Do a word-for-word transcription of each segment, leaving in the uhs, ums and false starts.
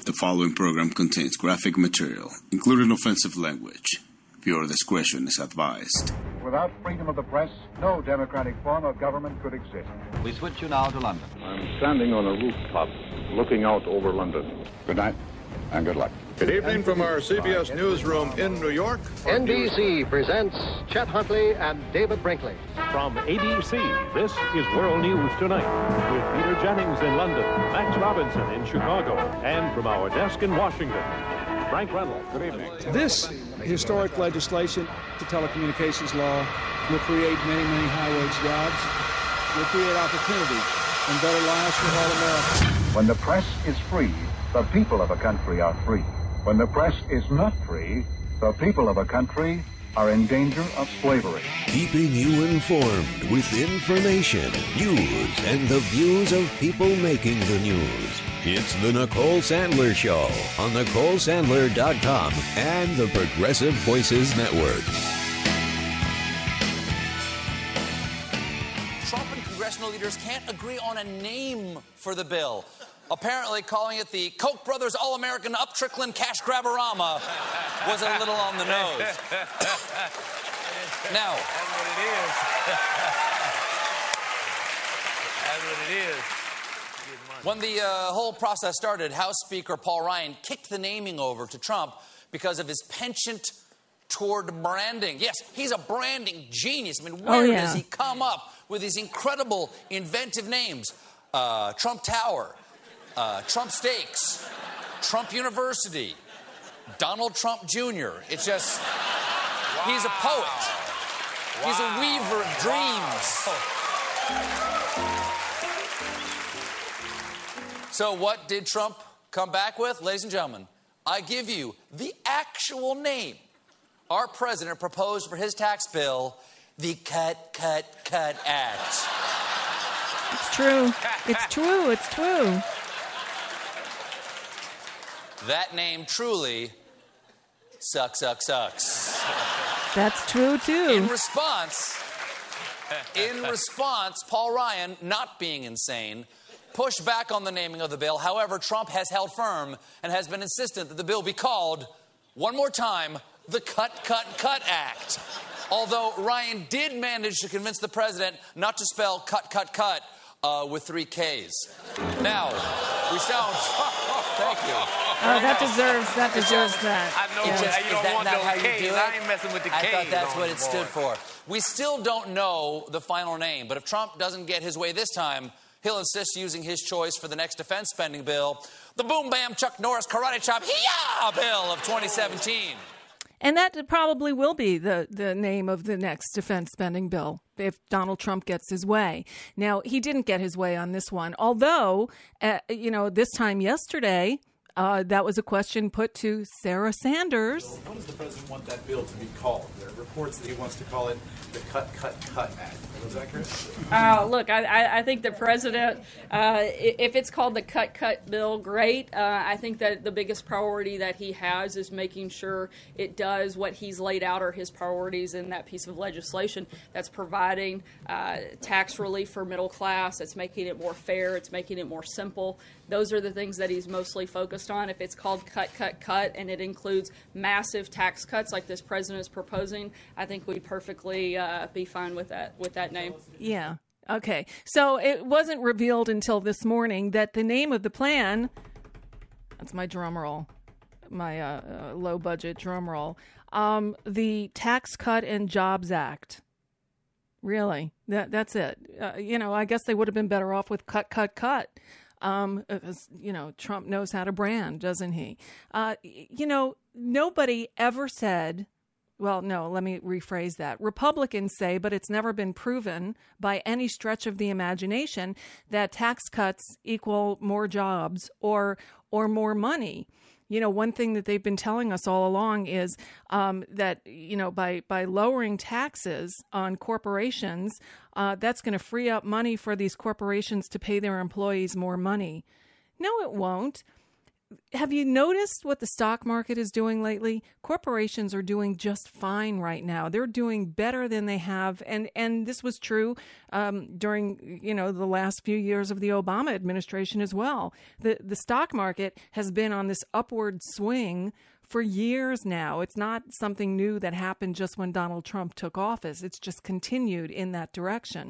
The following program contains graphic material, including offensive language. Viewer discretion is advised. Without freedom of the press, no democratic form of government could exist. We switch you now to London. I'm standing on a rooftop looking out over London. Good night and good luck. Good evening from our C B S newsroom in New York. N B C presents Chet Huntley and David Brinkley. From A B C, this is World News Tonight with Peter Jennings in London, Max Robinson in Chicago, and from our desk in Washington, Frank Reynolds. Good evening. This historic legislation, the telecommunications law, will create many, many high-wage jobs, will create opportunity and better lives for all Americans. When the press is free, the people of a country are free. When the press is not free, the people of a country are in danger of slavery. Keeping you informed with information, news, and the views of people making the news. It's the Nicole Sandler Show on Nicole Sandler dot com and the Progressive Voices Network. Trump and congressional leaders can't agree on a name for the bill. Apparently, calling it the Koch brothers All-American Up-Trickling Cash Grabberama was a little on the nose. Now, that's what it is. That's what it is. When the uh, whole process started, House Speaker Paul Ryan kicked the naming over to Trump because of his penchant toward branding. Yes, he's a branding genius. I mean, where oh, yeah. does he come up with these incredible, inventive names? Uh, Trump Tower. Uh, Trump Steaks, Trump University, Donald Trump Junior It's just, wow. He's a poet. Wow. He's a weaver of dreams. Wow. So what did Trump come back with? Ladies and gentlemen, I give you the actual name our president proposed for his tax bill, the Cut, Cut, Cut Act. It's true. It's true. It's true. That name truly sucks, sucks, sucks. That's true, too. In response, in response, Paul Ryan, not being insane, pushed back on the naming of the bill. However, Trump has held firm and has been insistent that the bill be called, one more time, the Cut, Cut, Cut Act. Although Ryan did manage to convince the president not to spell cut, cut, cut uh, with three Ks. Now, we sound... Thank you. Oh, that deserves that deserves just, that. I know yeah. just, you don't that want not those how you K's. do it? I ain't messing with the K's. I thought that's what it board. stood for. We still don't know the final name, but if Trump doesn't get his way this time, he'll insist using his choice for the next defense spending bill, the Boom Bam Chuck Norris Karate Chop Hee-Yah bill of twenty seventeen. And that probably will be the, the name of the next defense spending bill if Donald Trump gets his way. Now, he didn't get his way on this one, although, uh, you know, this time yesterday, uh, that was a question put to Sarah Sanders. So what does the president want that bill to be called? There are reports that he wants to call it the Cut, Cut, Cut Act. Was that correct? Uh, look, I, I think the president, uh, if it's called the Cut, Cut bill, great. Uh, I think that the biggest priority that he has is making sure it does what he's laid out are his priorities in that piece of legislation. That's providing uh, tax relief for middle class. It's making it more fair. It's making it more simple. Those are the things that he's mostly focused on. If it's called Cut, Cut, Cut, and it includes massive tax cuts like this president is proposing, I think we'd perfectly uh, be fine with that with that name. Yeah. Okay. So it wasn't revealed until this morning that the name of the plan, that's my drum roll, my uh, uh, low budget drum roll, um, the Tax Cut and Jobs Act. Really? That That's it. Uh, you know, I guess they would have been better off with cut, cut, cut. Um, because, you know, Trump knows how to brand, doesn't he? Uh, you know, nobody ever said, well, no, let me rephrase that. Republicans say, but it's never been proven by any stretch of the imagination that tax cuts equal more jobs or or more money. You know, one thing that they've been telling us all along is um, that, you know, by, by lowering taxes on corporations, uh, that's going to free up money for these corporations to pay their employees more money. No, it won't. have you noticed what the stock market is doing lately? Corporations are doing just fine right now. They're doing better than they have. And, and this was true um, during, you know, the last few years of the Obama administration as well. The, the stock market has been on this upward swing for years now. It's not something new that happened just when Donald Trump took office. It's just continued in that direction.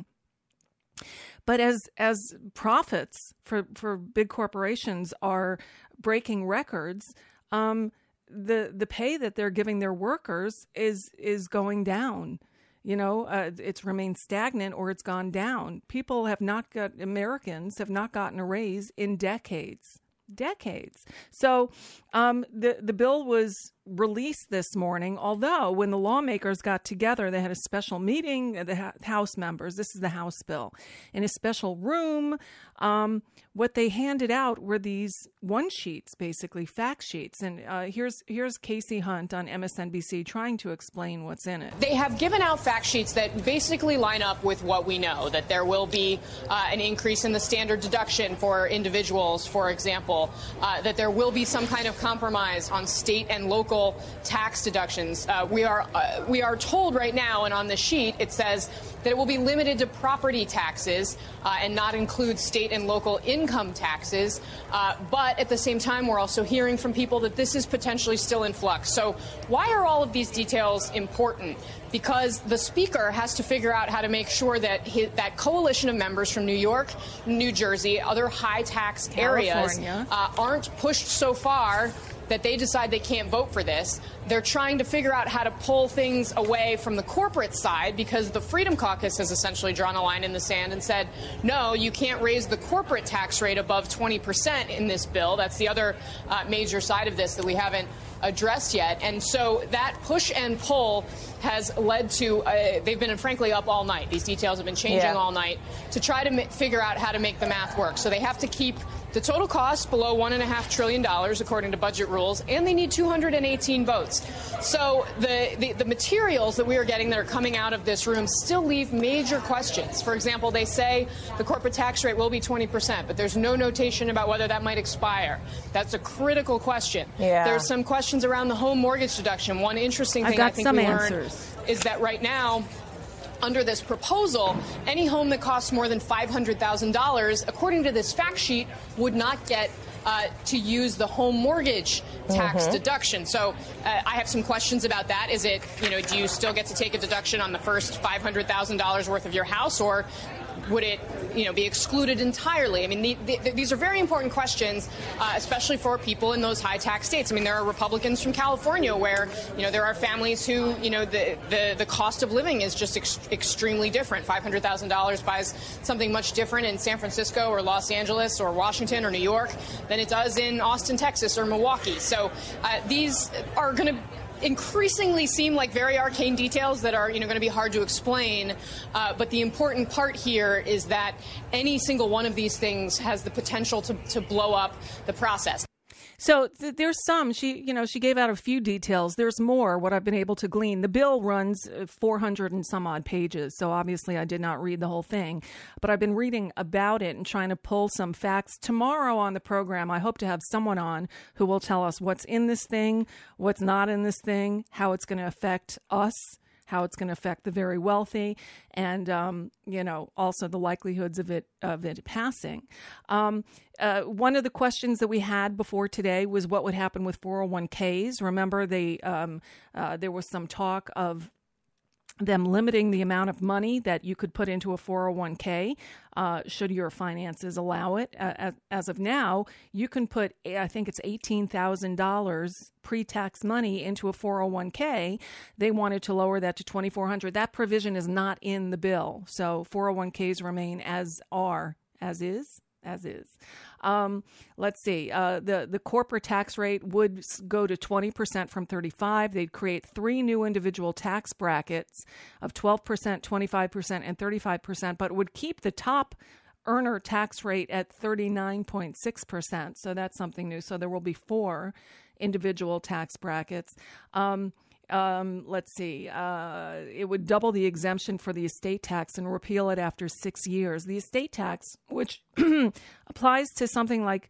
But as as profits for, for big corporations are breaking records, um, the the pay that they're giving their workers is is going down. You know, uh, it's remained stagnant or it's gone down. People have not got, Americans have not gotten a raise in decades. Decades. So um, the the bill was released this morning, although when the lawmakers got together, they had a special meeting, the House members, this is the House bill, in a special room. Um, what they handed out were these one sheets, basically fact sheets. And uh, here's here's Casey Hunt on M S N B C trying to explain what's in it. They have given out fact sheets that basically line up with what we know, that there will be uh, an increase in the standard deduction for individuals, for example, uh, that there will be some kind of compromise on state and local tax deductions. Uh, we are uh, we are told right now, and on the sheet it says that it will be limited to property taxes uh, and not include state and local income taxes. Uh, but at the same time, we're also hearing from people that this is potentially still in flux. So why are all of these details important? Because the Speaker has to figure out how to make sure that his, that coalition of members from New York, New Jersey, other high tax areas uh, aren't pushed so far that they decide they can't vote for this. They're trying to figure out how to pull things away from the corporate side because the Freedom Caucus has essentially drawn a line in the sand and said, no, you can't raise the corporate tax rate above twenty percent in this bill. That's the other uh, major side of this that we haven't addressed yet. And so that push and pull has led to, uh, they've been frankly up all night. These details have been changing yeah. all night to try to m- figure out how to make the math work. So they have to keep the total cost below one and a half trillion dollars, according to budget rules, and they need two hundred eighteen votes. So the, the, the materials that we are getting that are coming out of this room still leave major questions. For example, they say the corporate tax rate will be twenty percent, but there's no notation about whether that might expire. That's a critical question. Yeah. There's some questions around the home mortgage deduction. One interesting thing I think we learned is that right now, under this proposal, any home that costs more than five hundred thousand dollars, according to this fact sheet, would not get uh, to use the home mortgage tax mm-hmm. deduction. So uh, I have some questions about that. Is it, you know, do you still get to take a deduction on the first five hundred thousand dollars worth of your house, or would it, you know, be excluded entirely? I mean, the, the, these are very important questions, uh, especially for people in those high tax states. I mean, there are Republicans from California where, you know, there are families who, you know, the the, the cost of living is just ex- extremely different. five hundred thousand dollars buys something much different in San Francisco or Los Angeles or Washington or New York than it does in Austin, Texas or Milwaukee. So uh, these are going to increasingly seem like very arcane details that are, you know, going to be hard to explain. Uh, but the important part here is that any single one of these things has the potential to, to blow up the process. So th- there's some, she, you know, she gave out a few details. There's more, what I've been able to glean. The bill runs four hundred and some odd pages. So obviously I did not read the whole thing, but I've been reading about it and trying to pull some facts. Tomorrow on the program, I hope to have someone on who will tell us what's in this thing, what's not in this thing, how it's going to affect us, how it's going to affect the very wealthy, and, um, you know, also the likelihoods of it of it passing. Um, uh, one of the questions that we had before today was what would happen with four oh one k's. Remember, they um, uh, there was some talk of them limiting the amount of money that you could put into a four oh one k, uh, should your finances allow it. Uh, as, as of now, you can put, I think it's eighteen thousand dollars pre-tax money into a four oh one k. They wanted to lower that to twenty-four hundred dollars. That provision is not in the bill. So four oh one k's remain as are, as is. As is. Um, let's see. Uh, the, the corporate tax rate would go to twenty percent from thirty-five. They'd create three new individual tax brackets of twelve percent, twenty-five percent, and thirty-five percent, but would keep the top earner tax rate at thirty-nine point six percent. So that's something new. So there will be four individual tax brackets. Um, Um, let's see, uh, it would double the exemption for the estate tax and repeal it after six years. The estate tax, which applies to something like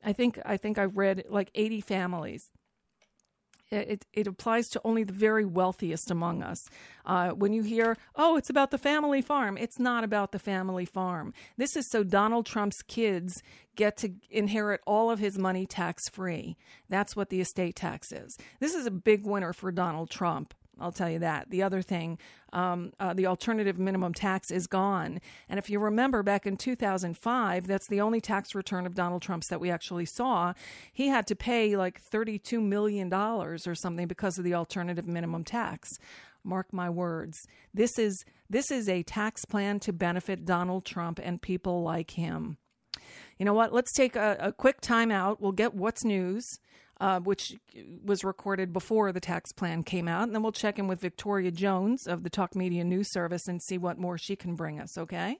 I think I think I read like eighty families. It, it applies to only the very wealthiest among us. Uh, when you hear, oh, it's about the family farm, it's not about the family farm. This is so Donald Trump's kids get to inherit all of his money tax-free. That's what the estate tax is. This is a big winner for Donald Trump. I'll tell you that. The other thing, um, uh, the alternative minimum tax is gone. And if you remember back in two thousand five, that's the only tax return of Donald Trump's that we actually saw. He had to pay like thirty-two million dollars or something because of the alternative minimum tax. Mark my words. This is this is a tax plan to benefit Donald Trump and people like him. You know what? Let's take a, a quick time out. We'll get What's News, Uh, which was recorded before the tax plan came out. And then we'll check in with Victoria Jones of the Talk Media News Service and see what more she can bring us, okay?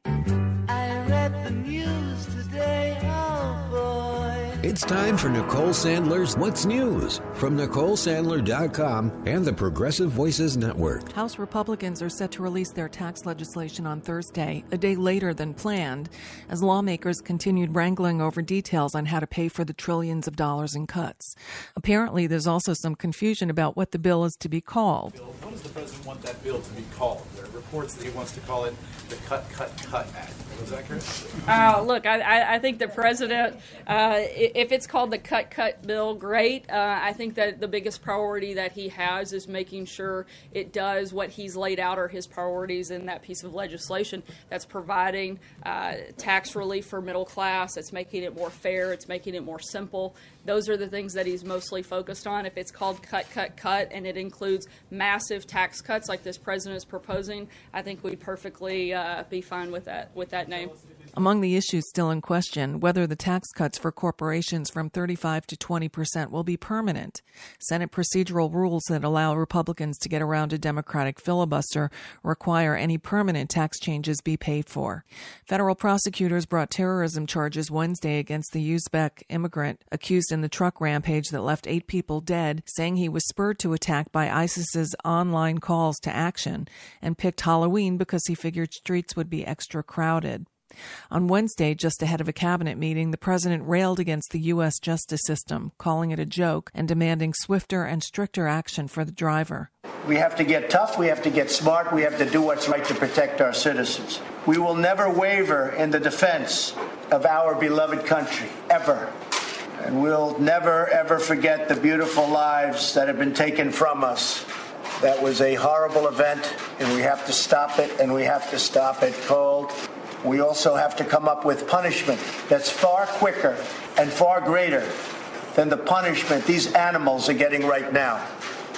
I read the news today, oh boy. It's time for Nicole Sandler's What's News from Nicole Sandler dot com and the Progressive Voices Network. House Republicans are set to release their tax legislation on Thursday, a day later than planned, as lawmakers continued wrangling over details on how to pay for the trillions of dollars in cuts. Apparently, there's also some confusion about what the bill is to be called. What does the president want that bill to be called? There are reports that he wants to call it the Cut, Cut, Cut Act. Was that correct? Uh, look, I, I think the president, uh, if it's called the Cut, Cut bill, great. Uh, I think that the biggest priority that he has is making sure it does what he's laid out are his priorities in that piece of legislation. That's providing uh, tax relief for middle class. It's making it more fair. It's making it more simple. Those are the things that he's mostly focused on. If it's called Cut, Cut, Cut, and it includes massive tax cuts like this president is proposing, I think we'd perfectly uh, be fine with that, with that name. Among the issues still in question, whether the tax cuts for corporations from thirty-five to twenty percent will be permanent. Senate procedural rules that allow Republicans to get around a Democratic filibuster require any permanent tax changes be paid for. Federal prosecutors brought terrorism charges Wednesday against the Uzbek immigrant accused in the truck rampage that left eight people dead, saying he was spurred to attack by ISIS's online calls to action and picked Halloween because he figured streets would be extra crowded. On Wednesday, just ahead of a cabinet meeting, the president railed against the U S justice system, calling it a joke and demanding swifter and stricter action for the driver. We have to get tough, we have to get smart, we have to do what's right to protect our citizens. We will never waver in the defense of our beloved country, ever. And we'll never, ever forget the beautiful lives that have been taken from us. That was a horrible event, and we have to stop it, and we have to stop it cold. We also have to come up with punishment that's far quicker and far greater than the punishment these animals are getting right now.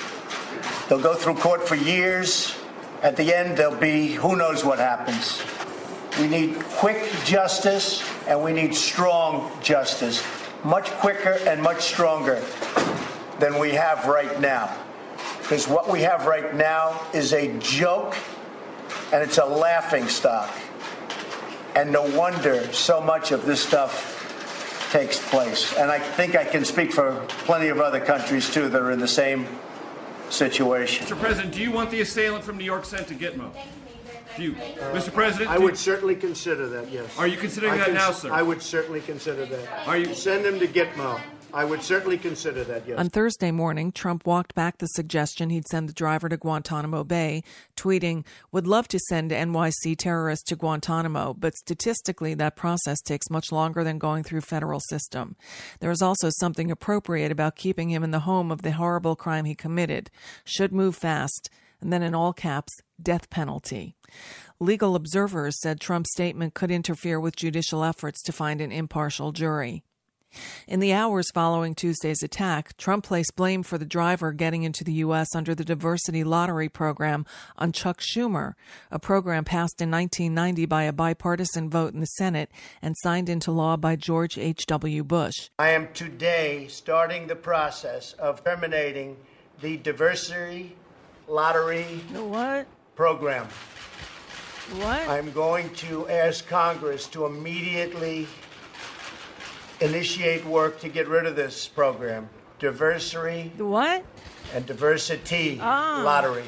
They'll go through court for years. At the end, there'll be who knows what happens. We need quick justice, and we need strong justice. Much quicker and much stronger than we have right now. Because what we have right now is a joke, and it's a laughingstock. And no wonder so much of this stuff takes place. And I think I can speak for plenty of other countries, too, that are in the same situation. Mister President, do you want the assailant from New York sent to Gitmo? Do you, uh, Mister President? I would certainly consider that, yes. Are you considering I that cons- now, sir? I would certainly consider that. Are you? Send him to Gitmo. I would certainly consider that, yes. On Thursday morning, Trump walked back the suggestion he'd send the driver to Guantanamo Bay, tweeting, "Would love to send N Y C terrorists to Guantanamo, but statistically that process takes much longer than going through federal system. There is also something appropriate about keeping him in the home of the horrible crime he committed. Should move fast." And then in all caps, death penalty. Legal observers said Trump's statement could interfere with judicial efforts to find an impartial jury. In the hours following Tuesday's attack, Trump placed blame for the driver getting into the U S under the diversity lottery program on Chuck Schumer, a program passed in nineteen ninety by a bipartisan vote in the Senate and signed into law by George H W. Bush. I am today starting the process of terminating the diversity lottery the what? program. What? I'm going to ask Congress to immediately initiate work to get rid of this program. Diversity. The what? And diversity ah. lottery.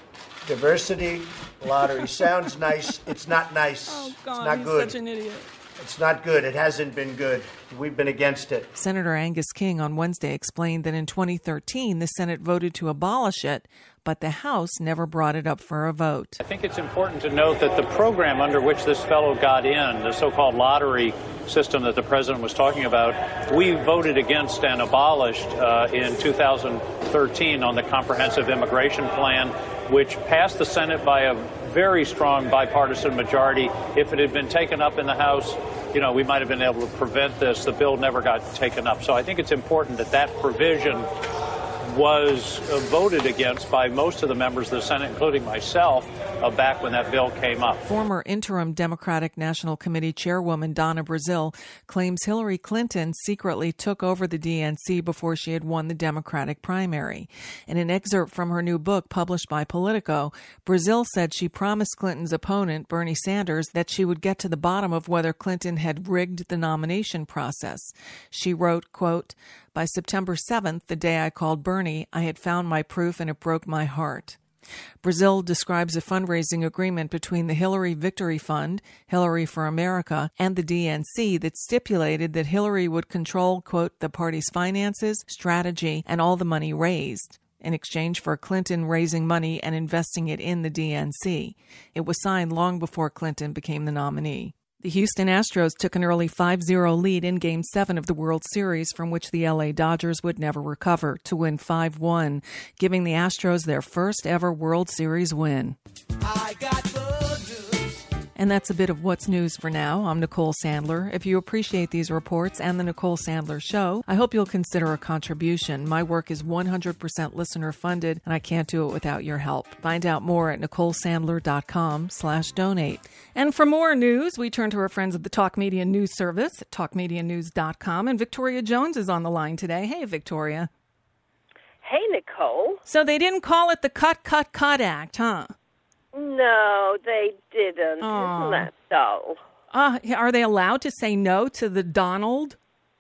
Diversity lottery. Sounds nice. It's not nice. Oh, God, it's not he's good. such an idiot. It's not good. It hasn't been good. We've been against it. Senator Angus King on Wednesday explained that in twenty thirteen, the Senate voted to abolish it, but the House never brought it up for a vote. I think it's important to note that the program under which this fellow got in, the so-called lottery system that the president was talking about, we voted against and abolished uh, in two thousand thirteen on the comprehensive immigration plan, which passed the Senate by a very strong bipartisan majority. If it had been taken up in the House, you know, we might have been able to prevent this. The bill never got taken up. So I think it's important that that provision was uh, voted against by most of the members of the Senate, including myself, uh, back when that bill came up. Former interim Democratic National Committee chairwoman Donna Brazile claims Hillary Clinton secretly took over the D N C before she had won the Democratic primary. In an excerpt from her new book published by Politico, Brazile said she promised Clinton's opponent, Bernie Sanders, that she would get to the bottom of whether Clinton had rigged the nomination process. She wrote, quote, "By September seventh, the day I called Bernie, I had found my proof and it broke my heart." Brazile describes a fundraising agreement between the Hillary Victory Fund, Hillary for America, and the D N C that stipulated that Hillary would control, quote, "the party's finances, strategy, and all the money raised," in exchange for Clinton raising money and investing it in the D N C. It was signed long before Clinton became the nominee. The Houston Astros took an early five zero lead in Game seven of the World Series, from which the L A Dodgers would never recover, to win five one, giving the Astros their first ever World Series win. I got the news. And that's a bit of what's news for now. I'm Nicole Sandler. If you appreciate these reports and the Nicole Sandler Show, I hope you'll consider a contribution. My work is one hundred percent listener funded, and I can't do it without your help. Find out more at NicoleSandler.com slash donate. And for more news, we turn to our friends at the Talk Media News Service at talk media news dot com. And Victoria Jones is on the line today. Hey, Victoria. Hey, Nicole. So they didn't call it the Cut, Cut, Cut Act, huh? No, they didn't. Oh. Isn't that dull? Uh, are they allowed to say no to the Donald?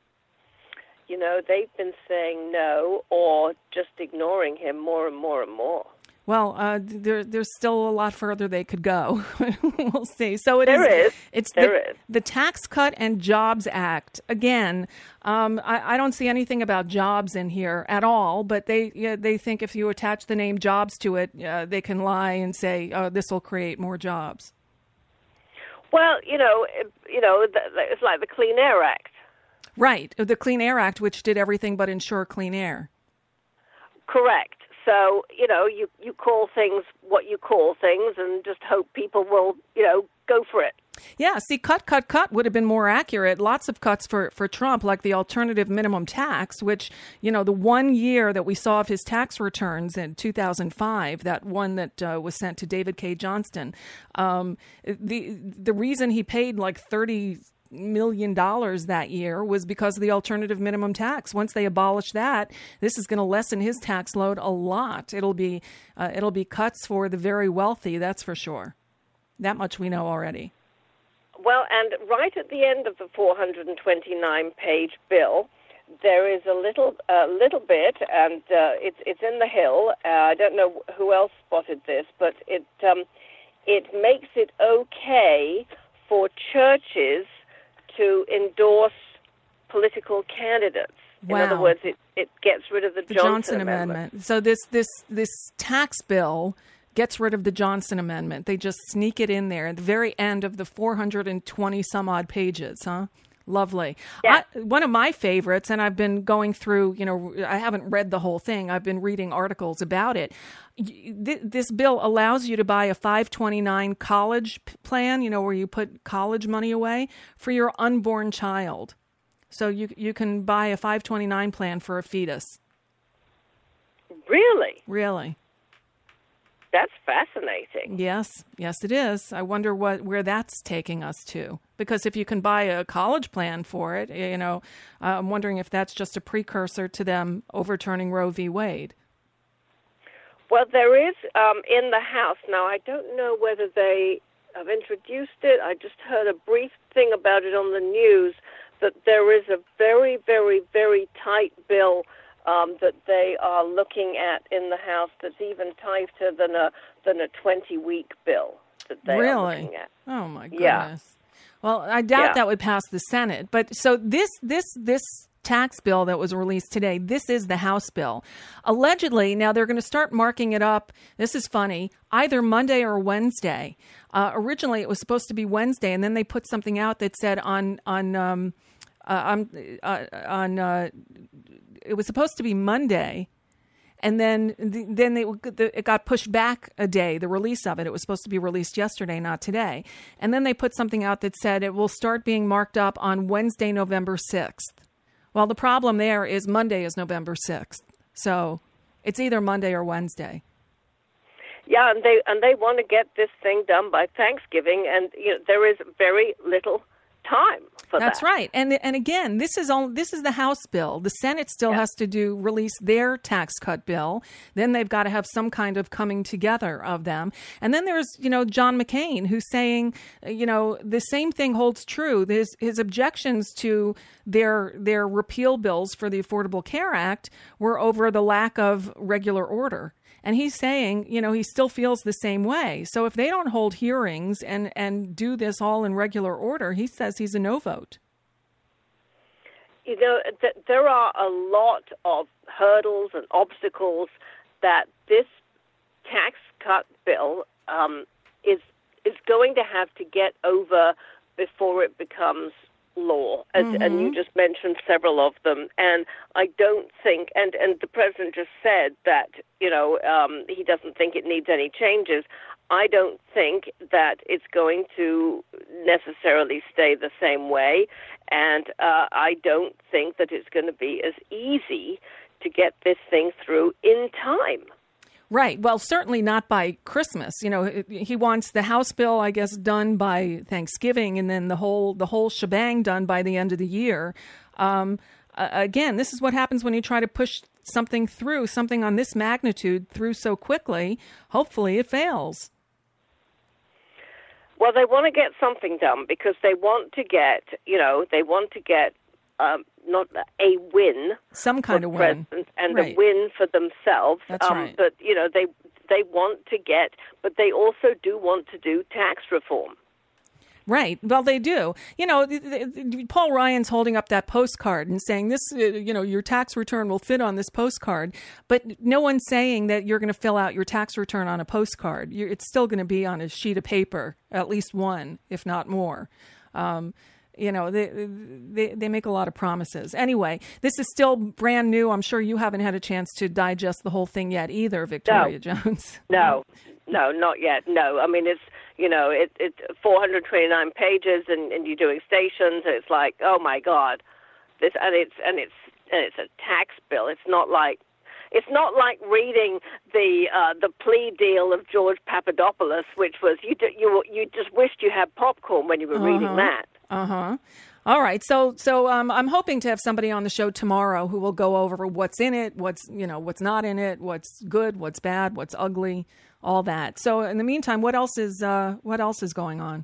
You know, they've been saying no or just ignoring him more and more and more. Well, uh, there, there's still a lot further they could go. We'll see. So it there is. is. It's there the, is. the Tax Cut and Jobs Act. Again, um, I, I don't see anything about jobs in here at all. But they yeah, they think if you attach the name jobs to it, uh, they can lie and say oh, this will create more jobs. Well, you know, it, you know, the, the, it's like the Clean Air Act. Right, the Clean Air Act, which did everything but ensure clean air. Correct. So, you know, you, you call things what you call things and just hope people will, you know, go for it. Yeah, see, cut, cut, cut would have been more accurate. Lots of cuts for, for Trump, like the alternative minimum tax, which, you know, the one year that we saw of his tax returns in two thousand five, that one that uh, was sent to David K. Johnston, um, the the reason he paid like thirty million dollars that year was because of the alternative minimum tax. Once they abolish that, this is going to lessen his tax load a lot. It'll be uh, it'll be cuts for the very wealthy, that's for sure. That much we know already. Well, and right at the end of the four hundred twenty-nine page bill, there is a little uh, little bit, and uh, it's it's in the Hill. Uh, I don't know who else spotted this, but it um, it makes it okay for churches to endorse political candidates. Wow. In other words, it, it gets rid of the, the Johnson, Johnson Amendment. Amendment. So this this this tax bill gets rid of the Johnson Amendment. They just sneak it in there at the very end of the four hundred twenty some odd pages, huh? Lovely. Yeah. I, one of my favorites, and I've been going through, you know, I haven't read the whole thing. I've been reading articles about it. This bill allows you to buy a five twenty-nine college plan, you know, where you put college money away for your unborn child. So you you can buy a five twenty-nine plan for a fetus. Really? Really. That's fascinating. Yes, yes, it is. I wonder what where that's taking us to. Because if you can buy a college plan for it, you know, uh, I'm wondering if that's just a precursor to them overturning Roe v. Wade. Well, there is um, in the House. Now, I don't know whether they have introduced it. I just heard a brief thing about it on the news, that there is a very, very, very tight bill Um, that they are looking at in the House that's even tighter than a than a twenty-week bill that they really? are looking at. Oh, my goodness. Yeah. Well, I doubt Yeah. that would pass the Senate. But so this this this tax bill that was released today, this is the House bill. Allegedly, now they're going to start marking it up. This is funny, either Monday or Wednesday. Uh, originally, it was supposed to be Wednesday, and then they put something out that said on on um, uh, on uh, on uh, it was supposed to be Monday. And then then they, it got pushed back a day, the release of it. It was supposed to be released yesterday, not today. And then they put something out that said it will start being marked up on Wednesday, November sixth. Well, the problem there is Monday is November sixth. So it's either Monday or Wednesday. Yeah, and they and they want to get this thing done by Thanksgiving, and you know there is very little time for That's that. right. And and again, this is all this is the House bill. The Senate still Yeah. has to do release their tax cut bill. Then they've got to have some kind of coming together of them. And then there's, you know, John McCain who's saying, uh, you know, the same thing holds true. His his objections to their their repeal bills for the Affordable Care Act were over the lack of regular order. And he's saying, you know, he still feels the same way. So if they don't hold hearings and, and do this all in regular order, he says he's a no vote. You know, th- there are a lot of hurdles and obstacles that this tax cut bill um, is is going to have to get over before it becomes law, as, Mm-hmm. and you just mentioned several of them. And I don't think, and, and the president just said that, you know, um, he doesn't think it needs any changes. I don't think that it's going to necessarily stay the same way, and uh, I don't think that it's going to be as easy to get this thing through in time. Right. Well, certainly not by Christmas. You know, he wants the House bill, I guess, done by Thanksgiving, and then the whole the whole shebang done by the end of the year. Um, uh, again, this is what happens when you try to push something through, something on this magnitude through so quickly. Hopefully it fails. Well, they want to get something done because they want to get, you know, they want to get um, not a win, some kind for of the win, president and right. a win for themselves. That's um, right. But you know, they they want to get, but they also do want to do tax reform. Right. Well, they do. You know, th- th- Paul Ryan's holding up that postcard and saying this, uh, you know, your tax return will fit on this postcard. But no one's saying that you're going to fill out your tax return on a postcard. You're, it's still going to be on a sheet of paper, at least one, if not more. Um, you know, they, they they make a lot of promises. Anyway, this is still brand new. I'm sure you haven't had a chance to digest the whole thing yet either, Victoria No. Jones. No, no, not yet. No, I mean, it's, you know, it, it's four hundred twenty-nine pages, and, and you're doing stations, and it's like, oh my God, this, and it's and it's and it's a tax bill. It's not like it's not like reading the uh, the plea deal of George Papadopoulos, which was you d- you you just wished you had popcorn when you were Uh-huh. reading that. Uh huh. All right. So so um, I'm hoping to have somebody on the show tomorrow who will go over what's in it, what's you know what's not in it, what's good, what's bad, what's ugly, all that. So in the meantime, what else is uh, what else is going on?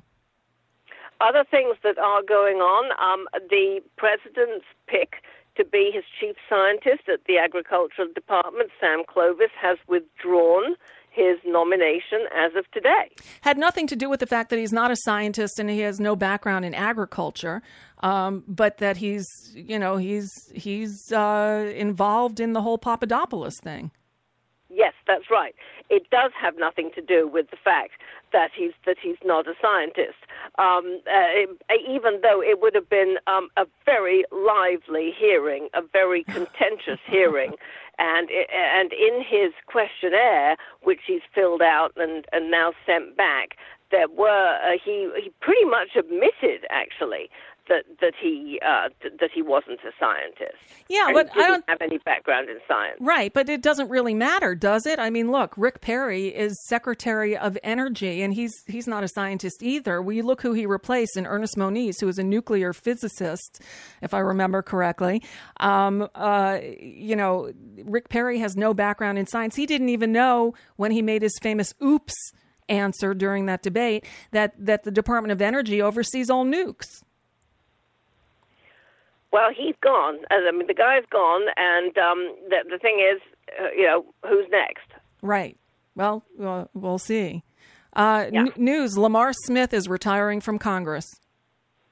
Other things that are going on, um, the president's pick to be his chief scientist at the Agricultural Department, Sam Clovis, has withdrawn his nomination as of today. Had nothing to do with the fact that he's not a scientist and he has no background in agriculture, um, but that he's, you know, he's he's uh, involved in the whole Papadopoulos thing. Yes, that's right. It does have nothing to do with the fact that he's that he's not a scientist. Um, uh, even though it would have been um, a very lively hearing, a very contentious hearing, and and in his questionnaire, which he's filled out and, and now sent back, there were uh, he he pretty much admitted actually that that he uh, th- that he wasn't a scientist. Yeah, and but he didn't I don't have any background in science. Right, but it doesn't really matter, does it? I mean, look, Rick Perry is Secretary of Energy, and he's he's not a scientist either. We look who he replaced in Ernest Moniz, who is a nuclear physicist, if I remember correctly. Um, uh, you know, Rick Perry has no background in science. He didn't even know when he made his famous "oops" answer during that debate that that the Department of Energy oversees all nukes. Well, he's gone. I mean, the guy's gone, and um, the, the thing is, uh, you know, who's next? Right. Well, we'll, we'll see. Uh, Yeah. n- news, Lamar Smith is retiring from Congress.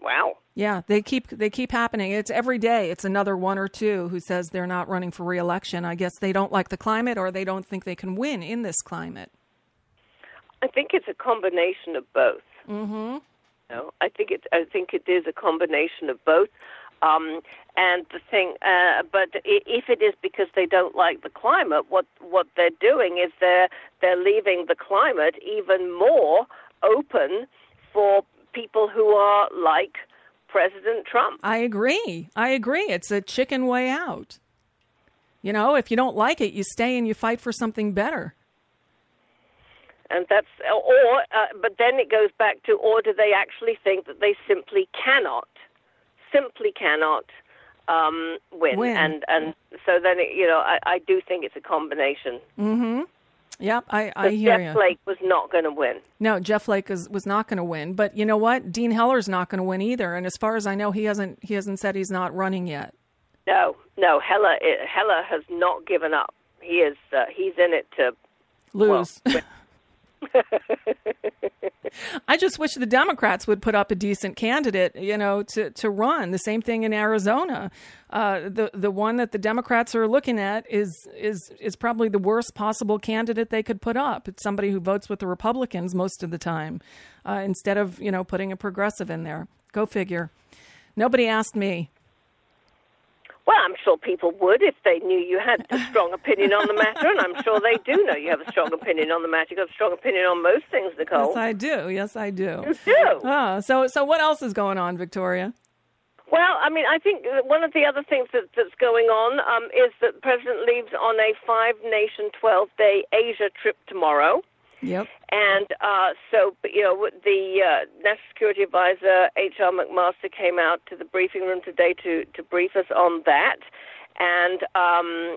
Wow. Yeah, they keep they keep happening. It's every day. It's another one or two who says they're not running for re-election. I guess they don't like the climate, or they don't think they can win in this climate. I think it's a combination of both. Mm-hmm. You know, I think it. I think it is a combination of both. Um, and the thing, uh, but if it is because they don't like the climate, what what they're doing is they're they're leaving the climate even more open for people who are like President Trump. I agree. I agree. It's a chicken way out. You know, if you don't like it, you stay and you fight for something better. And that's, or, uh, but then it goes back to, or do they actually think that they simply cannot, simply cannot um, win? Win. And and so then, it, you know, I, I do think it's a combination. Mm-hmm. Yep, I, I hear you. Jeff Flake was not going to win. No, Jeff Flake is, was not going to win. But you know what? Dean Heller's not going to win either. And as far as I know, he hasn't he hasn't said he's not running yet. No, no, Heller Heller has not given up. He is uh, he's in it to lose. Well, I just wish the Democrats would put up a decent candidate, you know, to, to run. The same thing in Arizona. Uh, the the one that the Democrats are looking at is is is probably the worst possible candidate they could put up. It's somebody who votes with the Republicans most of the time, uh, instead of, you know, putting a progressive in there. Go figure. Nobody asked me. Well, I'm sure people would if they knew you had a strong opinion on the matter, and I'm sure they do know you have a strong opinion on the matter. You've got a strong opinion on most things, Nicole. Yes, I do. Yes, I do. You do. Oh, so, so what else is going on, Victoria? Well, I mean, I think one of the other things that, that's going on um, is that the president leaves on a five-nation, twelve-day Asia trip tomorrow. Yep. And uh, so, you know, the uh, National Security Advisor, H R McMaster, came out to the briefing room today to, to brief us on that. And um,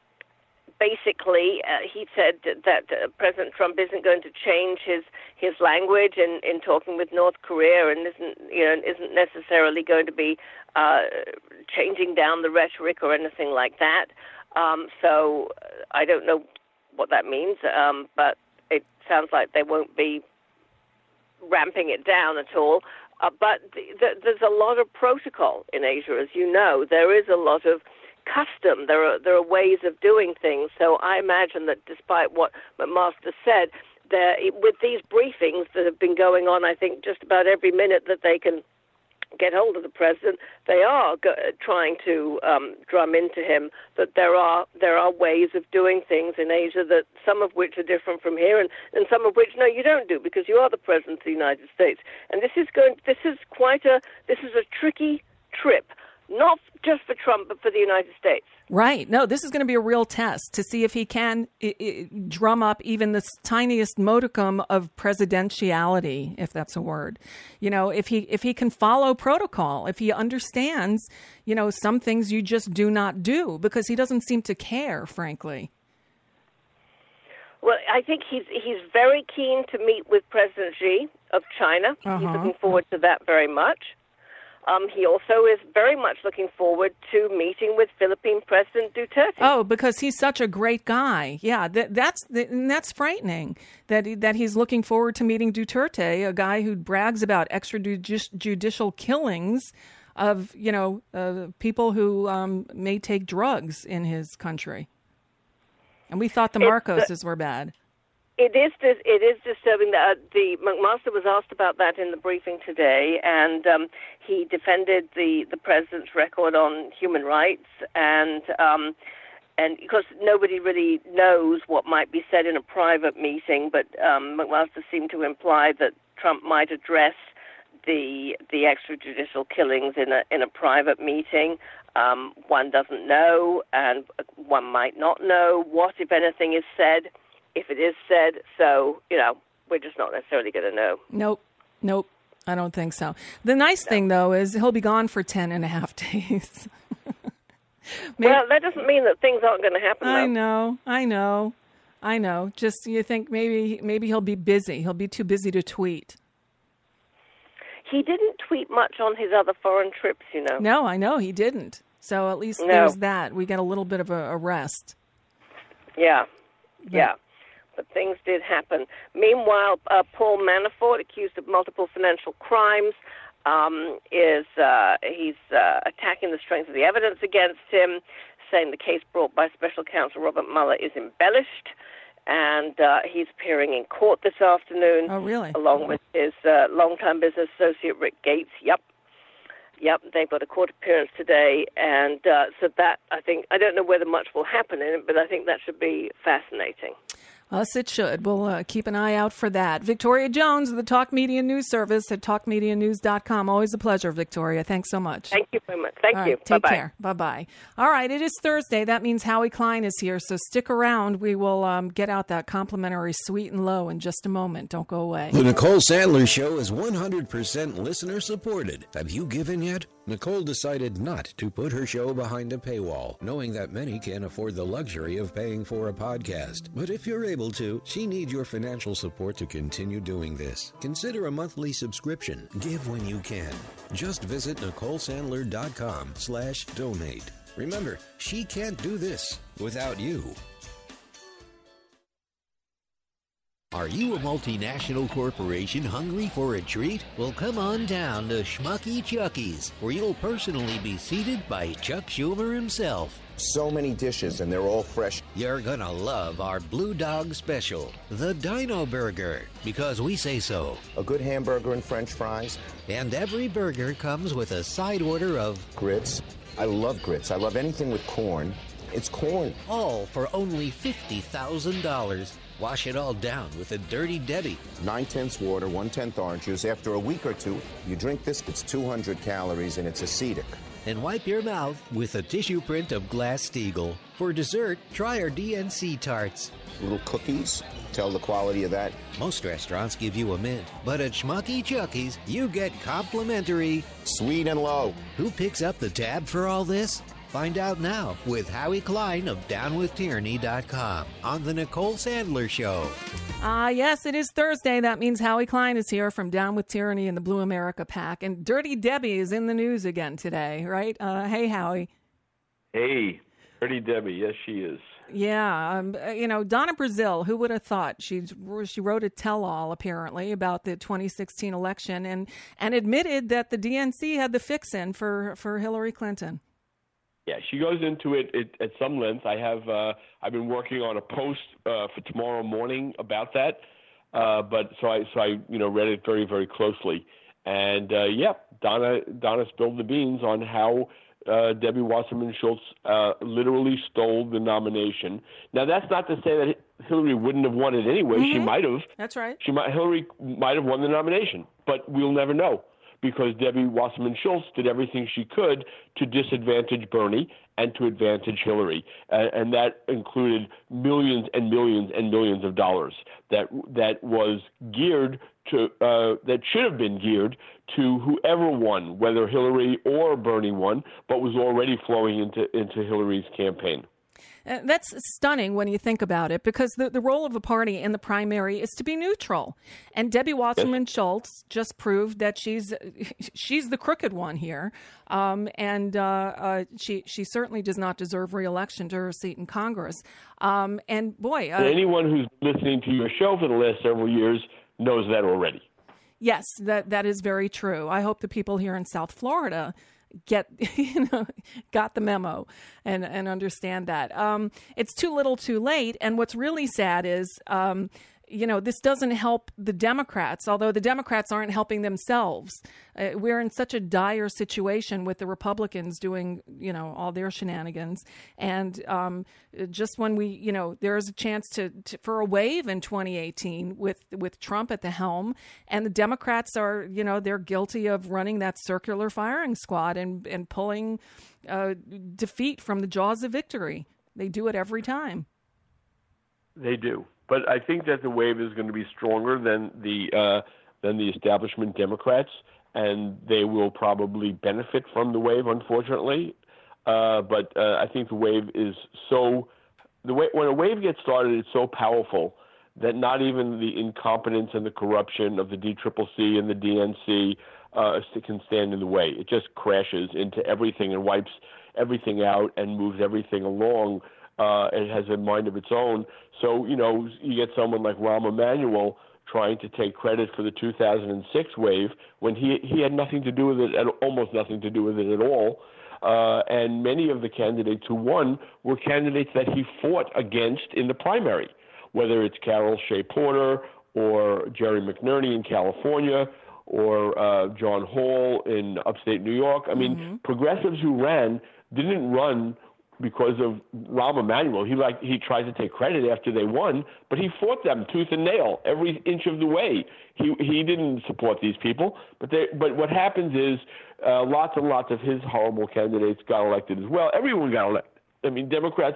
basically, uh, he said that uh, President Trump isn't going to change his, his language in, in talking with North Korea, and isn't, you know, isn't necessarily going to be uh, changing down the rhetoric or anything like that. Um, so I don't know what that means, um, but it sounds like they won't be ramping it down at all. Uh, but th- th- there's a lot of protocol in Asia, as you know. There is a lot of custom. There are there are ways of doing things. So I imagine that despite what McMaster said, there, with these briefings that have been going on, I think just about every minute that they can get hold of the president, they are go- trying to um, drum into him that there are there are ways of doing things in Asia, that some of which are different from here, and, and some of which no, you don't do, because you are the president of the United States. And this is going. This is quite a. This is a tricky trip, not just for Trump, but for the United States. Right. No, this is going to be a real test to see if he can I- I drum up even the tiniest modicum of presidentiality, if that's a word. You know, if he if he can follow protocol, if he understands, you know, some things you just do not do, because he doesn't seem to care, frankly. Well, I think he's he's very keen to meet with President Xi of China. Uh-huh. He's looking forward to that very much. Um, he also is very much looking forward to meeting with Philippine President Duterte. Oh, because he's such a great guy. Yeah, that, that's that's frightening that he, that he's looking forward to meeting Duterte, a guy who brags about extrajudicial killings of, you know, uh, people who um, may take drugs in his country. And we thought the Marcoses were bad. It is it is disturbing that uh, the McMaster was asked about that in the briefing today, and um, he defended the, the president's record on human rights, and um, and because nobody really knows what might be said in a private meeting, but um, McMaster seemed to imply that Trump might address the the extrajudicial killings in a in a private meeting. Um, one doesn't know, and one might not know what, if anything, is said. If it is said, so, you know, we're just not necessarily going to know. Nope. Nope. I don't think so. The nice no. thing, though, is he'll be gone for ten and a half days. Maybe, well, that doesn't mean that things aren't going to happen, though. I know. I know. I know. Just you think maybe maybe he'll be busy. He'll be too busy to tweet. He didn't tweet much on his other foreign trips, you know. No, I know. He didn't. So at least no. there's that. We get a little bit of a, a rest. Yeah. But, yeah. But things did happen. Meanwhile, uh, Paul Manafort, accused of multiple financial crimes, um, is uh, he's uh, attacking the strength of the evidence against him, saying the case brought by Special Counsel Robert Mueller is embellished, and uh, he's appearing in court this afternoon. Oh, really? Along with his uh, longtime business associate Rick Gates. Yep. Yep, they've got a court appearance today, and uh, so that, I think, I don't know whether much will happen in it, but I think that should be fascinating. Yes, it should. We'll uh, keep an eye out for that. Victoria Jones of the Talk Media News Service at talk media news dot com. Always a pleasure, Victoria. Thanks so much. Thank you very much. Thank All you. Right, take Bye-bye. care. Bye-bye. All right, it is Thursday. That means Howie Klein is here, so stick around. We will um, get out that complimentary sweet and low in just a moment. Don't go away. The Nicole Sandler Show is one hundred percent listener supported. Have you given yet? Nicole decided not to put her show behind a paywall, knowing that many can't afford the luxury of paying for a podcast. But if you're able to, she needs your financial support to continue doing this. Consider a monthly subscription. Give when you can. Just visit Nicole Sandler dot com slash donate. Remember, she can't do this without you. Are you a multinational corporation hungry for a treat? Well, come on down to Schmucky Chucky's, where you'll personally be seated by Chuck Schumer himself. So many dishes, and they're all fresh. You're gonna love our Blue Dog Special, the Dino Burger, because we say so. A good hamburger and French fries. And every burger comes with a side order of grits. I love grits. I love anything with corn. It's corn. All for only fifty thousand dollars. Wash it all down with a Dirty Debbie. Nine-tenths water, one-tenth orange juice. After a week or two, you drink this, it's two hundred calories, and it's acetic. And wipe your mouth with a tissue print of Glass-Steagall. For dessert, try our D N C tarts. Little cookies. Tell the quality of that. Most restaurants give you a mint, but at Schmucky Chucky's, you get complimentary sweet and low. Who picks up the tab for all this? Find out now with Howie Klein of down with tyranny dot com on The Nicole Sandler Show. Ah, uh, yes, it is Thursday. That means Howie Klein is here from Down with Tyranny and the Blue America PAC. And Dirty Debbie is in the news again today, right? Uh, hey, Howie. Hey, Dirty Debbie. Yes, she is. Yeah. Um, you know, Donna Brazile, who would have thought? She she wrote a tell-all, apparently, about the twenty sixteen election and, and admitted that the D N C had the fix-in for, for Hillary Clinton. Yeah, she goes into it, it at some length. I have uh, I've been working on a post uh, for tomorrow morning about that, uh, but so I so I you know read it very very closely, and uh, yeah, Donna Donna spilled the beans on how uh, Debbie Wasserman Schultz uh, literally stole the nomination. Now that's not to say that Hillary wouldn't have won it anyway. Mm-hmm. She might have. That's right. She might Hillary might have won the nomination, but we'll never know, because Debbie Wasserman Schultz did everything she could to disadvantage Bernie and to advantage Hillary. Uh, and that included millions and millions and millions of dollars that that was geared to, uh, that should have been geared to whoever won, whether Hillary or Bernie won, but was already flowing into, into Hillary's campaign. Uh, that's stunning when you think about it, because the, the role of a party in the primary is to be neutral. And Debbie Wasserman yes. Schultz just proved that she's she's the crooked one here. Um, and uh, uh, she she certainly does not deserve re-election to her seat in Congress. Um, and boy, uh, anyone who's listening to your show for the last several years knows that already. Yes, that that is very true. I hope the people here in South Florida get you know got the memo and and understand that um it's too little too late. And what's really sad is um you know this doesn't help the Democrats, although the Democrats aren't helping themselves. Uh, we're in such a dire situation with the Republicans doing you know all their shenanigans, and um just when we you know there's a chance to, to for a wave in twenty eighteen with with Trump at the helm, and the Democrats are you know they're guilty of running that circular firing squad and and pulling uh, defeat from the jaws of victory. They do it every time. They do. But I think that the wave is going to be stronger than the uh, than the establishment Democrats, and they will probably benefit from the wave, unfortunately. Uh, but uh, I think the wave is so the way when a wave gets started, it's so powerful that not even the incompetence and the corruption of the D C C C and the D N C uh, can stand in the way. It just crashes into everything and wipes everything out and moves everything along. Uh, it has a mind of its own. So, you know, you get someone like Rahm Emanuel trying to take credit for the two thousand six wave when he he had nothing to do with it, and almost nothing to do with it at all. Uh, and many of the candidates who won were candidates that he fought against in the primary, whether it's Carol Shea Porter or Jerry McNerney in California or uh, John Hall in upstate New York. I mean, mm-hmm. progressives who ran didn't run because of Rahm Emanuel. He like he tried to take credit after they won, but he fought them tooth and nail every inch of the way. He he didn't support these people, but they but what happens is uh, lots and lots of his horrible candidates got elected as well. Everyone got elected. I mean, Democrats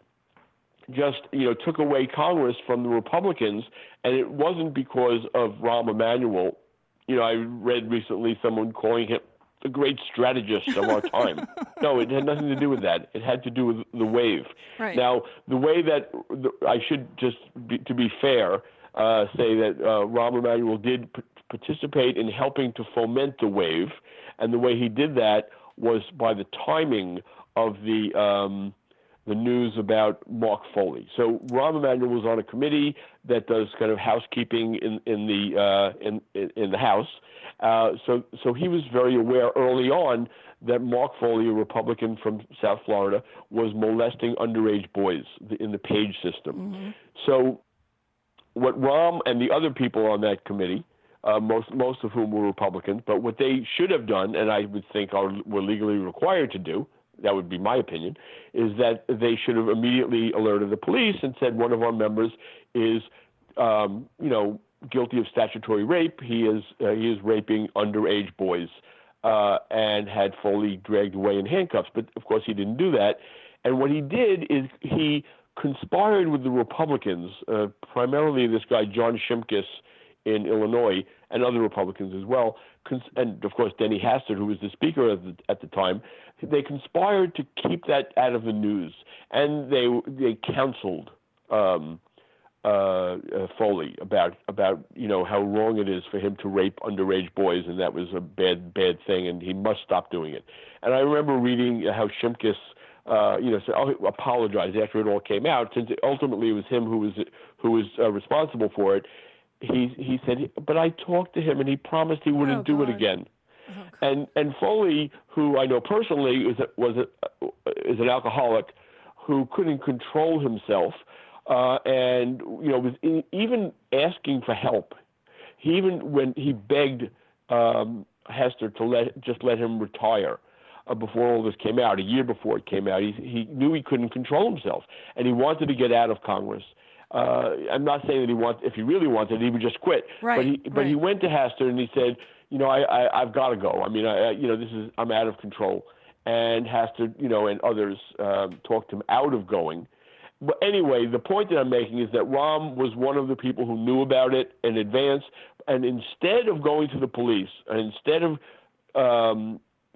just you know took away Congress from the Republicans, and it wasn't because of Rahm Emanuel. You know, I read recently someone calling him the great strategist of our time. No, it had nothing to do with that. It had to do with the wave. Right. Now, the way that the, I should just, be, to be fair, uh, say that uh, Rahm Emanuel did p- participate in helping to foment the wave, and the way he did that was by the timing of the um, the news about Mark Foley. So Rahm Emanuel was on a committee that does kind of housekeeping in in the uh, in, in in the House. Uh, so so he was very aware early on that Mark Foley, a Republican from South Florida, was molesting underage boys in the Page system. Mm-hmm. So what Rahm and the other people on that committee, uh, most most of whom were Republicans, but what they should have done, and I would think are were legally required to do, that would be my opinion, is that they should have immediately alerted the police and said one of our members is, um, you know, guilty of statutory rape. He is uh, he is raping underage boys, uh, and had Foley dragged away in handcuffs. But of course, he didn't do that. And what he did is he conspired with the Republicans, uh, primarily this guy John Shimkus in Illinois, and other Republicans as well, cons- and of course Denny Hastert, who was the speaker at the, at the time. They conspired to keep that out of the news, and they they counseled um, uh, uh, Foley about about you know how wrong it is for him to rape underage boys, and that was a bad bad thing, and he must stop doing it. And I remember reading how Shimkus, uh, you know, said, oh, apologized after it all came out, since it, ultimately it was him who was who was uh, responsible for it. He he said, but I talked to him, and he promised he wouldn't oh, do it again. Oh, and and Foley, who I know personally, is a, was a, is an alcoholic who couldn't control himself, uh, and you know was in, even asking for help. He even when he begged um, Hester to let just let him retire uh, before all this came out, a year before it came out, he he knew he couldn't control himself, and he wanted to get out of Congress. Uh, I'm not saying that he want if he really wanted, he would just quit. Right, but he but right. he went to Hastert and he said, you know, I, I I've got to go. I mean, I, I you know, this is I'm out of control. And Hastert, you know, and others um, talked him out of going. But anyway, the point that I'm making is that Rahm was one of the people who knew about it in advance, and instead of going to the police, and instead of um,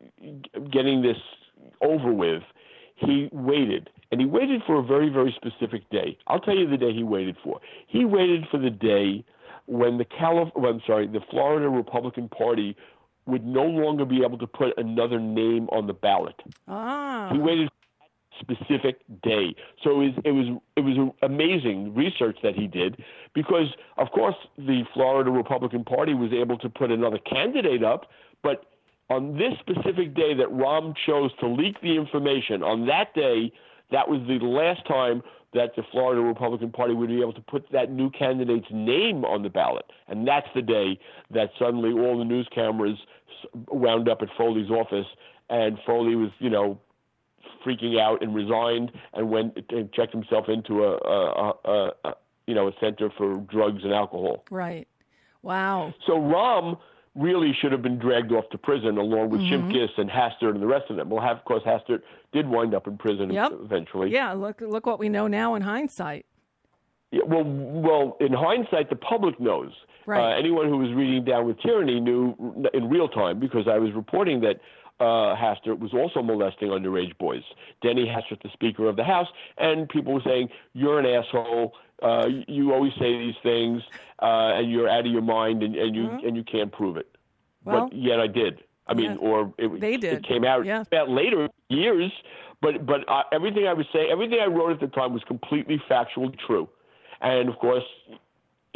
getting this over with, he waited. And he waited for a very, very specific day. I'll tell you the day he waited for. He waited for the day when the Calif- well, I'm sorry, the Florida Republican Party would no longer be able to put another name on the ballot. Ah. He waited for a specific day. So it was it was it was amazing research that he did, because of course the Florida Republican Party was able to put another candidate up, but on this specific day that Rahm chose to leak the information, on that day, that was the last time that the Florida Republican Party would be able to put that new candidate's name on the ballot. And that's the day that suddenly all the news cameras wound up at Foley's office, and Foley was, you know, freaking out and resigned and went and checked himself into a, a, a, a you know, a center for drugs and alcohol. Right. Wow. So Rahm really should have been dragged off to prison along with Mm-hmm. Shimkus and Hastert and the rest of them. Well, of course, Hastert did wind up in prison Yep. eventually. Yeah, look look what we know now in hindsight. Yeah, well, well, in hindsight, the public knows. Right. Uh, anyone who was reading Down with Tyranny knew in real time, because I was reporting that uh, Hastert was also molesting underage boys. Denny Hastert, the Speaker of the House, and people were saying, you're an asshole, uh, you always say these things, uh, and you're out of your mind, and, and you mm-hmm. and you can't prove it. Well, but yet I did. I mean, yeah, or it, they did. it came out, yeah. out later, years, but but uh, everything I was saying, everything I wrote at the time was completely factually true. And, of course,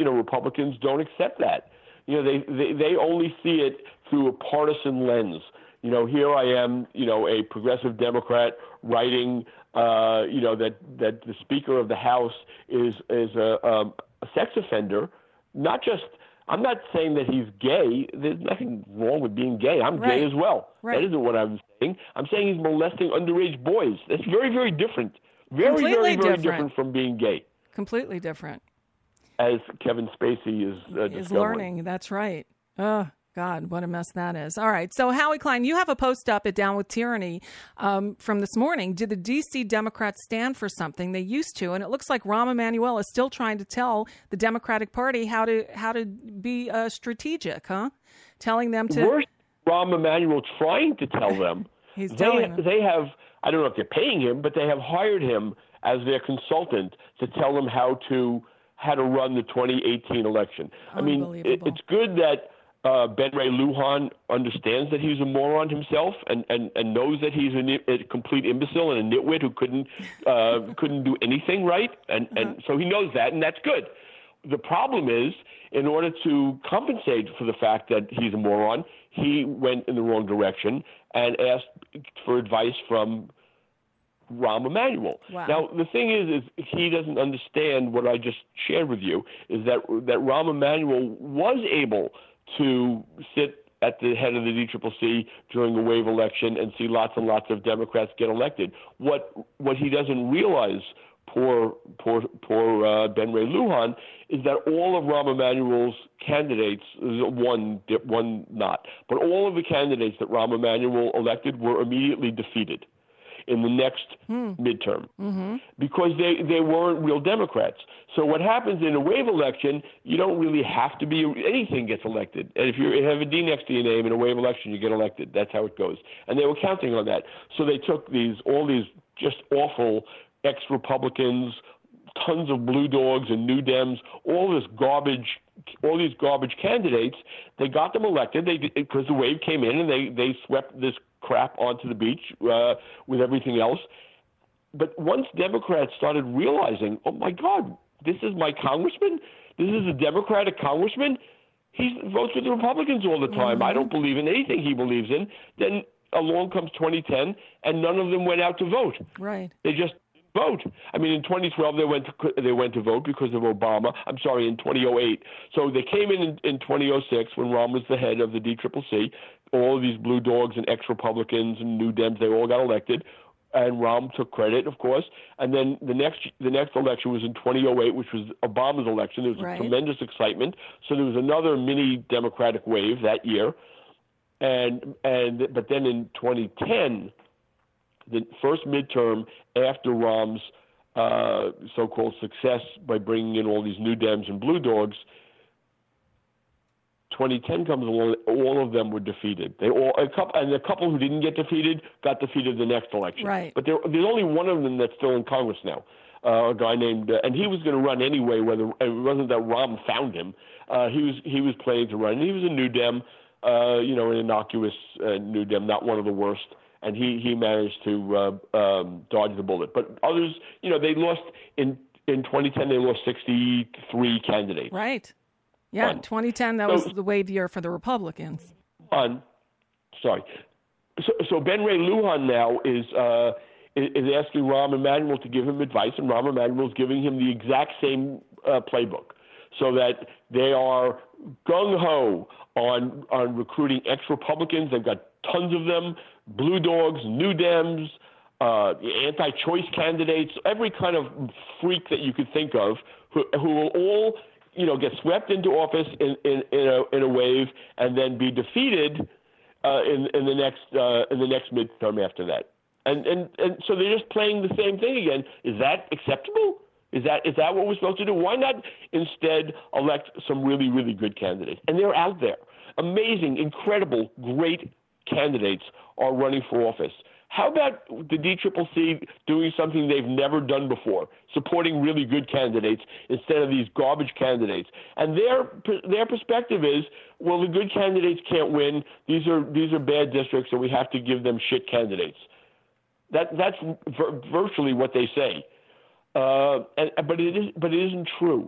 you know, Republicans don't accept that. You know, they, they, they only see it through a partisan lens. You know, here I am, you know, a progressive Democrat writing, uh, you know, that, that the Speaker of the House is is a, um, a sex offender. Not just, I'm not saying that he's gay. There's nothing wrong with being gay. I'm Right. gay as well. Right. That isn't what I'm saying. I'm saying he's molesting underage boys. That's very, very different. Very, Completely very, very different. different from being gay, Completely different. as Kevin Spacey is uh, Is discovering. learning. That's right. Oh, God, what a mess that is. All right. So, Howie Klein, you have a post up at Down with Tyranny um, from this morning. Did the D C Democrats stand for something? They used to, and it looks like Rahm Emanuel is still trying to tell the Democratic Party how to how to be uh, strategic, huh? Telling them to. Worse, Rahm Emanuel trying to tell them. He's they, telling them. They have, I don't know if they're paying him, but they have hired him as their consultant to tell them how to how to run the twenty eighteen election. I mean, it, it's good that uh, Ben Ray Lujan understands that he's a moron himself and, and, and knows that he's a, a complete imbecile and a nitwit who couldn't uh, couldn't do anything right, and, and so he knows that, and that's good. The problem is, in order to compensate for the fact that he's a moron, he went in the wrong direction and asked for advice from Rahm Emanuel. Wow. Now, the thing is, is he doesn't understand what I just shared with you, is that that Rahm Emanuel was able to sit at the head of the D C C C during the wave election and see lots and lots of Democrats get elected. What what he doesn't realize, poor poor poor uh, Ben Ray Lujan, is that all of Rahm Emanuel's candidates, one one not, but all of the candidates that Rahm Emanuel elected were immediately defeated in the next Hmm. midterm Mm-hmm. because they, they weren't real Democrats. So what happens in a wave election, you don't really have to be, anything gets elected. And if you have a D next to your name in a wave election, you get elected. That's how it goes. And they were counting on that. So they took these, all these just awful ex-Republicans, tons of blue dogs and new Dems, all this garbage, all these garbage candidates. They got them elected they because the wave came in and they, they swept this crap onto the beach uh, with everything else. But once Democrats started realizing, oh, my God, this is my congressman, this is a Democratic congressman, he votes with the Republicans all the time. Mm-hmm. I don't believe in anything he believes in. Then along comes twenty ten, and none of them went out to vote. Right. They just vote. I mean, in twenty twelve, they went to, they went to vote because of Obama. I'm sorry, in twenty oh eight. So they came in in, in twenty oh six when Rahm was the head of the D C C C. All of these blue dogs and ex-Republicans and new Dems, they all got elected. And Rahm took credit, of course. And then the next the next election was in twenty oh eight, which was Obama's election. There was Right. a tremendous excitement. So there was another mini Democratic wave that year. And and but then in twenty ten, the first midterm after Rahm's uh, so-called success by bringing in all these new Dems and blue dogs, twenty ten comes along, all of them were defeated. They all a couple, and the couple who didn't get defeated got defeated the next election. Right. But there, there's only one of them that's still in Congress now. Uh, a guy named, uh, and he was going to run anyway. Whether it wasn't that Rahm found him, uh, he was he was planning to run. And he was a New Dem, uh, you know, an innocuous uh, New Dem, not one of the worst. And he he managed to uh, um, dodge the bullet. But others, you know, they lost in in twenty ten. They lost sixty-three candidates. Right. Yeah, Fun. twenty ten, that So- was the wave year for the Republicans. On, sorry. So, so Ben Ray Lujan now is uh, is is asking Rahm Emanuel to give him advice, and Rahm Emanuel is giving him the exact same uh, playbook, so that they are gung ho on on recruiting ex-Republicans. They've got tons of them, blue dogs, new Dems, uh, anti-choice candidates, every kind of freak that you could think of, who, who will all, you know, get swept into office in, in, in, a, in a wave and then be defeated uh, in, in the next uh, in the next midterm after that. And, and and so they're just playing the same thing again. Is that acceptable? Is that is that what we're supposed to do? Why not instead elect some really, really good candidates? And they're out there. Amazing, incredible, great candidates are running for office. How about the D C C C doing something they've never done before, supporting really good candidates instead of these garbage candidates? And their their perspective is, well, the good candidates can't win. These are these are bad districts, and we have to give them shit candidates. That that's vir- virtually what they say. Uh, and, but it is but it isn't true.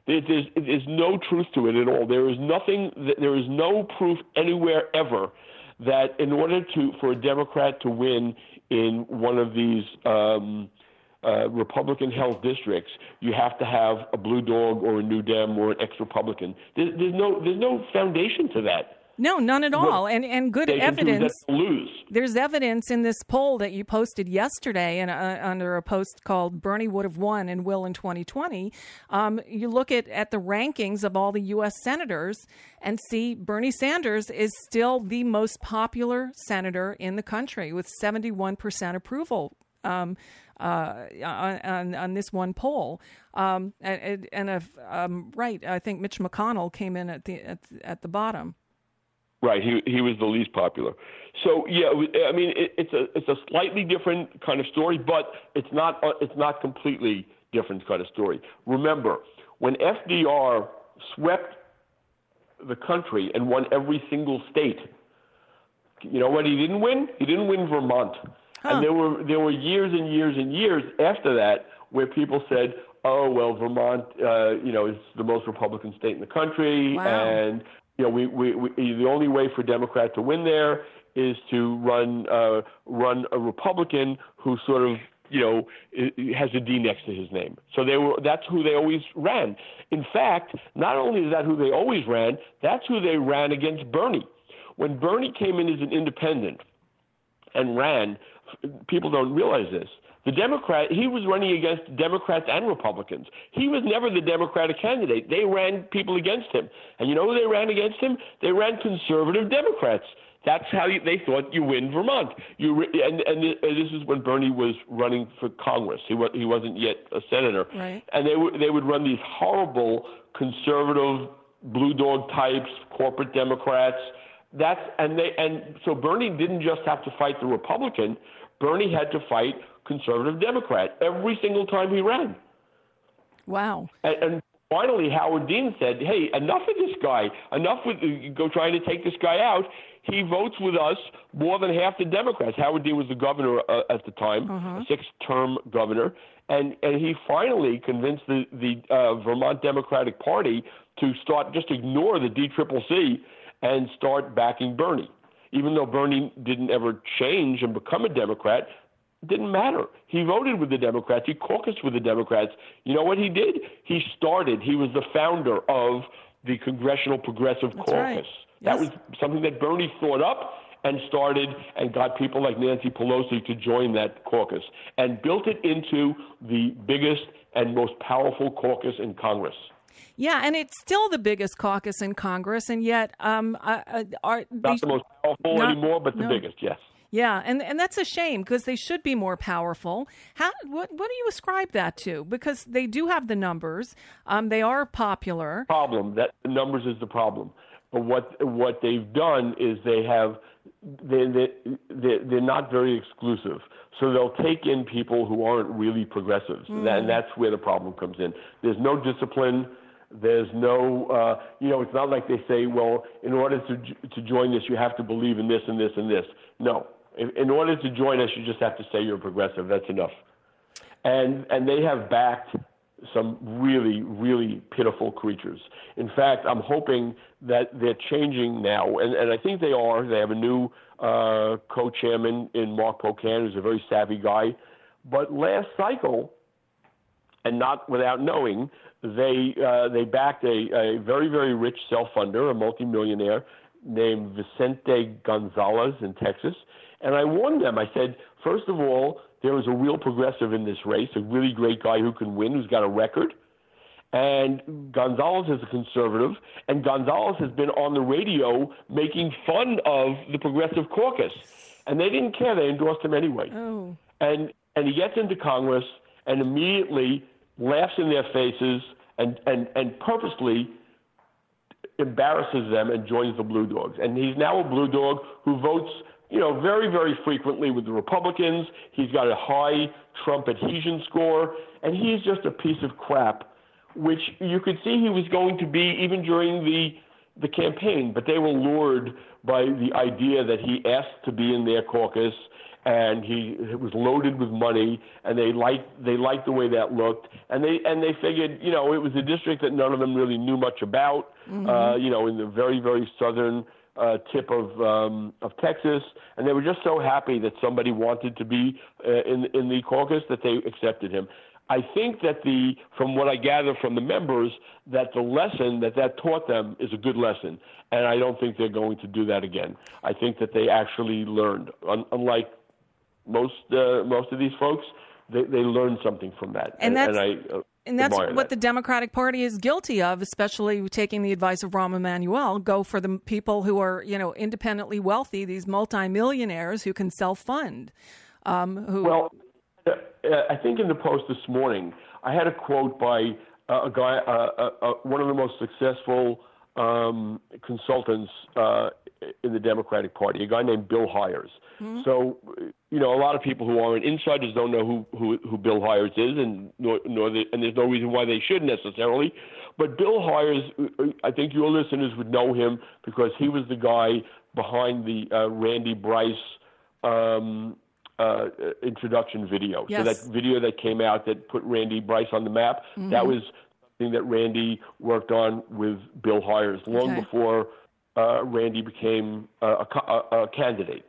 There's, there's no truth to it at all. There is nothing. There is no proof anywhere ever that in order to for a Democrat to win in one of these um, uh, Republican-held districts, you have to have a blue dog or a New Dem or an ex-Republican. There, there's no there's no foundation to that. No, none at all. And and good they evidence. Can do is lose. There's evidence in this poll that you posted yesterday and uh, under a post called Bernie Would Have Won and Will in twenty twenty. Um, you look at, at the rankings of all the U S senators and see Bernie Sanders is still the most popular senator in the country with seventy-one percent approval um, uh, on, on this one poll. Um, and and uh, um, right, I think Mitch McConnell came in at the at, at the bottom. Right, he he was the least popular. So yeah, I mean it, it's a it's a slightly different kind of story, but it's not it's not completely different kind of story. Remember, when F D R swept the country and won every single state, you know what he didn't win? He didn't win Vermont. Huh. And there were there were years and years and years after that where people said, "Oh well, Vermont, uh, you know, is the most Republican state in the country," wow. and you know, we, we, we, the only way for a Democrat to win there is to run uh, run a Republican who sort of, you know, has a D next to his name. So they were that's who they always ran. In fact, not only is that who they always ran, that's who they ran against Bernie. When Bernie came in as an independent and ran, people don't realize this. The Democrat, he was running against Democrats and Republicans. He was never the Democratic candidate. They ran people against him. And you know who they ran against him? They ran conservative Democrats. That's how you, they thought you win Vermont. You and, and this is when Bernie was running for Congress. He was, he wasn't yet a senator. Right. And they would they would run these horrible conservative blue dog types, corporate Democrats. That's and they and so Bernie didn't just have to fight the Republican. Bernie had to fight conservative Democrat every single time he ran. Wow. And, and finally, Howard Dean said, hey, enough of this guy. Enough with go trying to take this guy out. He votes with us more than half the Democrats. Howard Dean was the governor uh, at the time, uh-huh. a six-term governor. And, and he finally convinced the, the uh, Vermont Democratic Party to start just ignore the D C C C and start backing Bernie. Even though Bernie didn't ever change and become a Democrat, it didn't matter. He voted with the Democrats. He caucused with the Democrats. You know what he did? He started. He was the founder of the Congressional Progressive That's Caucus. Right. That yes. was something that Bernie thought up and started and got people like Nancy Pelosi to join that caucus and built it into the biggest and most powerful caucus in Congress. Yeah, and it's still the biggest caucus in Congress, and yet um, uh, are they, not the most powerful not, anymore, but the no. biggest, yes. Yeah, and and that's a shame because they should be more powerful. How what what do you ascribe that to? Because they do have the numbers, um, they are popular. Problem that the numbers is the problem, but what what they've done is they have they they they're, they're not very exclusive. So they'll take in people who aren't really progressives, mm. and that's where the problem comes in. There's no discipline. There's no, uh, you know, it's not like they say, well, in order to to join this, you have to believe in this and this and this. No. In, in order to join us, you just have to say you're progressive. That's enough. And and they have backed some really, really pitiful creatures. In fact, I'm hoping that they're changing now, and, and I think they are. They have a new uh, co-chairman in Mark Pocan, who's a very savvy guy. But last cycle, and not without knowing, they uh, they backed a, a very, very rich self-funder, a multimillionaire named Vicente Gonzalez in Texas. And I warned them. I said, first of all, there is a real progressive in this race, a really great guy who can win, who's got a record. And Gonzalez is a conservative, and Gonzalez has been on the radio making fun of the Progressive Caucus. And they didn't care. They endorsed him anyway. Oh. And and he gets into Congress and immediately laughs in their faces and, and, and purposely embarrasses them and joins the Blue Dogs. And he's now a Blue Dog who votes, you know, very, very frequently with the Republicans. He's got a high Trump adhesion score, and he's just a piece of crap, which you could see he was going to be even during the the campaign. But they were lured by the idea that he asked to be in their caucus and he it was loaded with money, and they liked they liked the way that looked, and they and they figured, you know, it was a district that none of them really knew much about, Mm-hmm. uh, you know, in the very very southern uh, tip of um, of Texas, and they were just so happy that somebody wanted to be uh, in in the caucus that they accepted him. I think that the, from what I gather from the members, that the lesson that that taught them is a good lesson, and I don't think they're going to do that again. I think that they actually learned, Un- unlike most uh, most of these folks, they, they learned something from that, And that's- and I uh, And that's admire what that. the Democratic Party is guilty of, especially taking the advice of Rahm Emanuel. Go for the people who are, you know, independently wealthy, these multimillionaires who can self-fund. Um, who Well, uh, I think in the Post this morning, I had a quote by uh, a guy, uh, uh, uh, one of the most successful um, consultants uh, in the Democratic Party, a guy named Bill Hires. Mhm. So, you know, a lot of people who aren't insiders don't know who, who, who Bill Hires is, and nor, nor the, and there's no reason why they should necessarily. But Bill Hires, I think your listeners would know him because he was the guy behind the uh, Randy Bryce um, uh, introduction video. Yes. So that video that came out that put Randy Bryce on the map, Mhm. that was something that Randy worked on with Bill Hires long Okay. before uh, Randy became uh, a, co- a, a candidate.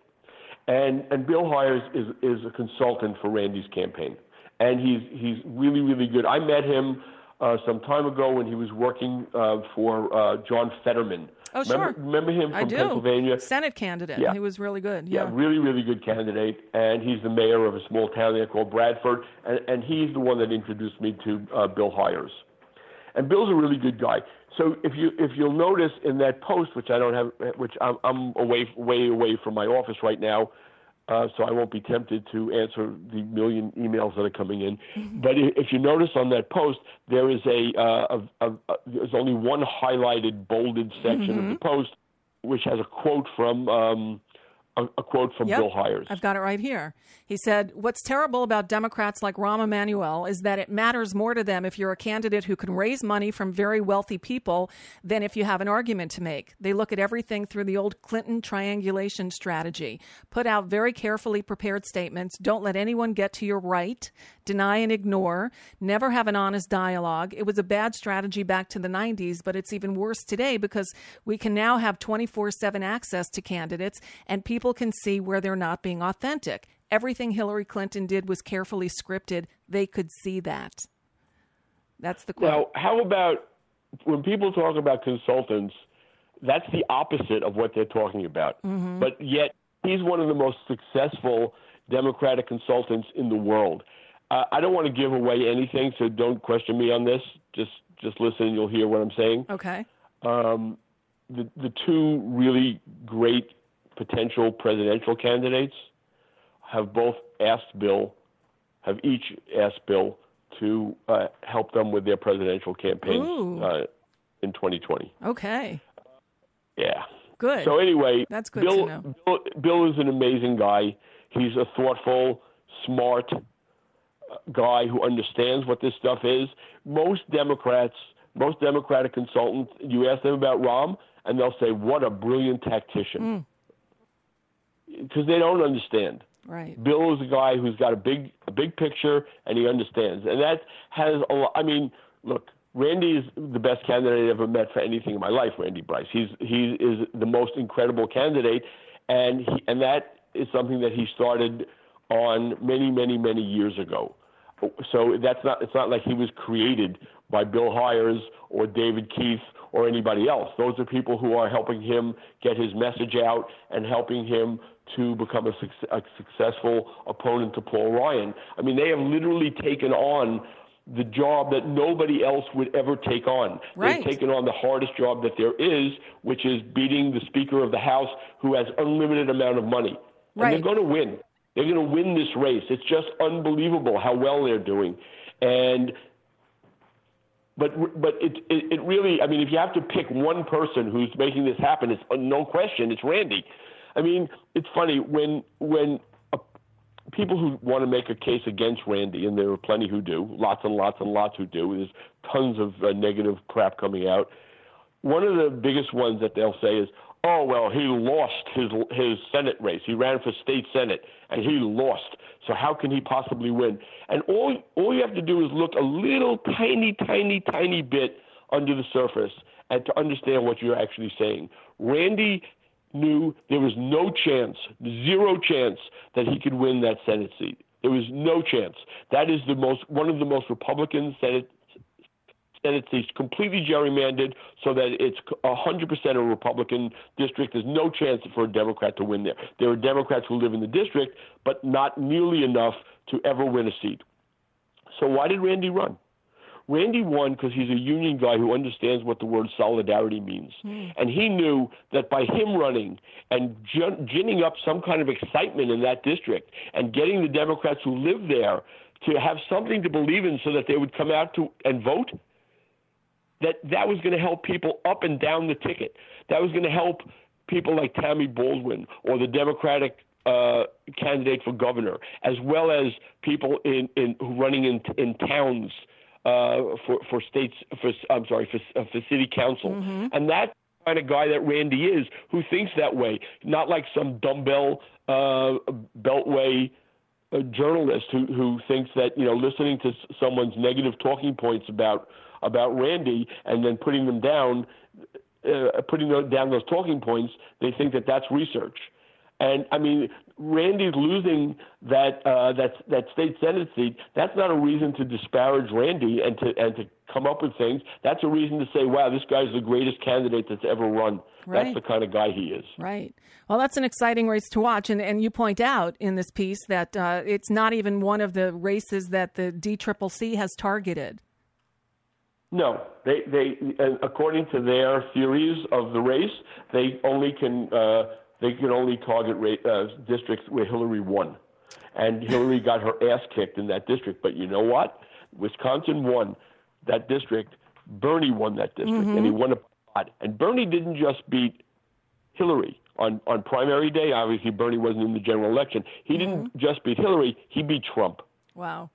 And and Bill Hires is is a consultant for Randy's campaign, and he's he's really really good. I met him uh, some time ago when he was working uh, for uh, John Fetterman. Oh, remember, sure. Remember him from I do. Pennsylvania? Senate candidate. Yeah. He was really good. Yeah, Yeah. really, really good candidate, and he's the mayor of a small town there called Bradford, and, and he's the one that introduced me to uh, Bill Hires. And Bill's a really good guy. So if you if you'll notice in that post, which I don't have, which I'm, I'm away way away from my office right now, uh, so I won't be tempted to answer the million emails that are coming in. But i- if you notice on that post, there is a, uh, a, a, a there's only one highlighted, bolded section of the post, which has a quote from um, a, a quote from Yep. Bill Hires. I've got it right here. He said, "What's terrible about Democrats like Rahm Emanuel is that it matters more to them if you're a candidate who can raise money from very wealthy people than if you have an argument to make. They look at everything through the old Clinton triangulation strategy. Put out very carefully prepared statements. Don't let anyone get to your right. Deny and ignore. Never have an honest dialogue. It was a bad strategy back to the nineties, but it's even worse today because we can now have twenty-four seven access to candidates and people can see where they're not being authentic. Everything Hillary Clinton did was carefully scripted. They could see that." That's the quote. Now, how about when people talk about consultants, that's the opposite of what they're talking about. Mhm. But yet, he's one of the most successful Democratic consultants in the world. Uh, I don't want to give away anything, so don't question me on this. Just just listen and you'll hear what I'm saying. Okay. Um, the, the two really great potential presidential candidates have both asked Bill, have each asked Bill to uh, help them with their presidential campaigns Ooh. uh, in twenty twenty. Okay. Yeah. Good. So anyway, That's good Bill, to know. Bill, Bill is an amazing guy. He's a thoughtful, smart uh, guy who understands what this stuff is. Most Democrats, most Democratic consultants, you ask them about Rahm, and they'll say, "What a brilliant tactician," because they don't understand. Right. Bill is a guy who's got a big, a big picture, and he understands, and that has a lot. I mean, look, Randy is the best candidate I've ever met for anything in my life. Randy Bryce, he's he is the most incredible candidate, and he, and that is something that he started on many, many, many years ago. So that's not it's not like he was created by Bill Hires or David Keith or anybody else. Those are people who are helping him get his message out and helping him to become a, suc- a successful opponent to Paul Ryan. I mean, they have literally taken on the job that nobody else would ever take on. Right. They've taken on the hardest job that there is, which is beating the Speaker of the House, who has unlimited amount of money. And Right. they're going to win. They're going to win this race. It's just unbelievable how well they're doing. And but but it, it it really, I mean, if you have to pick one person who's making this happen, it's uh, no question, it's Randy. I mean, it's funny when when uh, people who want to make a case against Randy, and there are plenty who do, lots and lots and lots who do. There's tons of uh, negative crap coming out. One of the biggest ones that they'll say is, oh, well, he lost his his Senate race. He ran for state Senate, and he lost. So how can he possibly win? And all all you have to do is look a little tiny, tiny, tiny bit under the surface and to understand what you're actually saying. Randy knew there was no chance, zero chance, that he could win that Senate seat. There was no chance. That is the most one of the most Republican Senate Senate seats, completely gerrymandered so that it's one hundred percent a Republican district. There's no chance for a Democrat to win there. There are Democrats who live in the district, but not nearly enough to ever win a seat. So why did Randy run? Randy won because he's a union guy who understands what the word solidarity means. Mm. And he knew that by him running and gin- ginning up some kind of excitement in that district and getting the Democrats who live there to have something to believe in so that they would come out to and vote, that that was going to help people up and down the ticket. That was going to help people like Tammy Baldwin or the Democratic uh, candidate for governor, as well as people in, in running in, in towns uh, for for states. For I'm sorry, for, uh, for city council, mm-hmm. and that's the kind of guy that Randy is, who thinks that way, not like some dumbbell uh, beltway uh, journalist who who thinks that, you know, listening to someone's negative talking points about. about Randy and then putting them down, uh, putting down those talking points, they think that that's research. And, I mean, Randy's losing that uh, that that state Senate seat. That's not a reason to disparage Randy and to and to come up with things. That's a reason to say, wow, this guy's the greatest candidate that's ever run. Right. That's the kind of guy he is. Right. Well, that's an exciting race to watch. And, and you point out in this piece that uh, it's not even one of the races that the D C C C has targeted. No, they they according to their theories of the race, they only can uh, they can only target ra- uh, districts where Hillary won, and Hillary got her ass kicked in that district. But you know what? Wisconsin won that district. Bernie won that district, mm-hmm. and he won a lot. And Bernie didn't just beat Hillary on on primary day. Obviously, Bernie wasn't in the general election. He mm-hmm. didn't just beat Hillary; he beat Trump. Wow.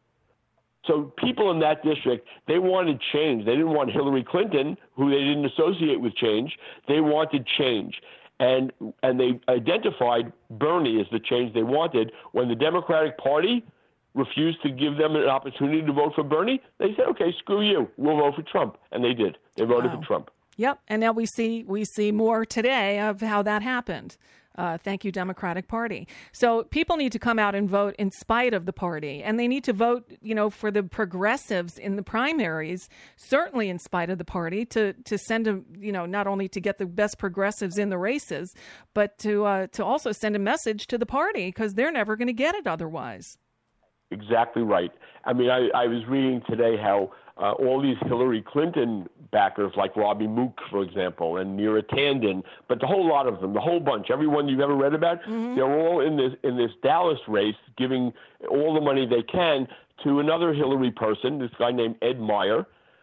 So people in that district, they wanted change. They didn't want Hillary Clinton, who they didn't associate with change. They wanted change. And and they identified Bernie as the change they wanted. When the Democratic Party refused to give them an opportunity to vote for Bernie, they said, okay, screw you. We'll vote for Trump. And they did. They voted wow. for Trump. Yep. And now we see we see more today of how that happened. Uh, thank you, Democratic Party. So people need to come out and vote in spite of the party, and they need to vote, you know, for the progressives in the primaries, certainly in spite of the party, to to send a, you know, not only to get the best progressives in the races, but to uh, to also send a message to the party, because they're never going to get it otherwise. Exactly right. I mean, I, I was reading today how uh, all these Hillary Clinton backers, like Robbie Mook, for example, and Neera Tanden, but the whole lot of them, the whole bunch, everyone you've ever read about, mm-hmm. they're all in this in this Dallas race, giving all the money they can to another Hillary person, this guy named Ed Meyer,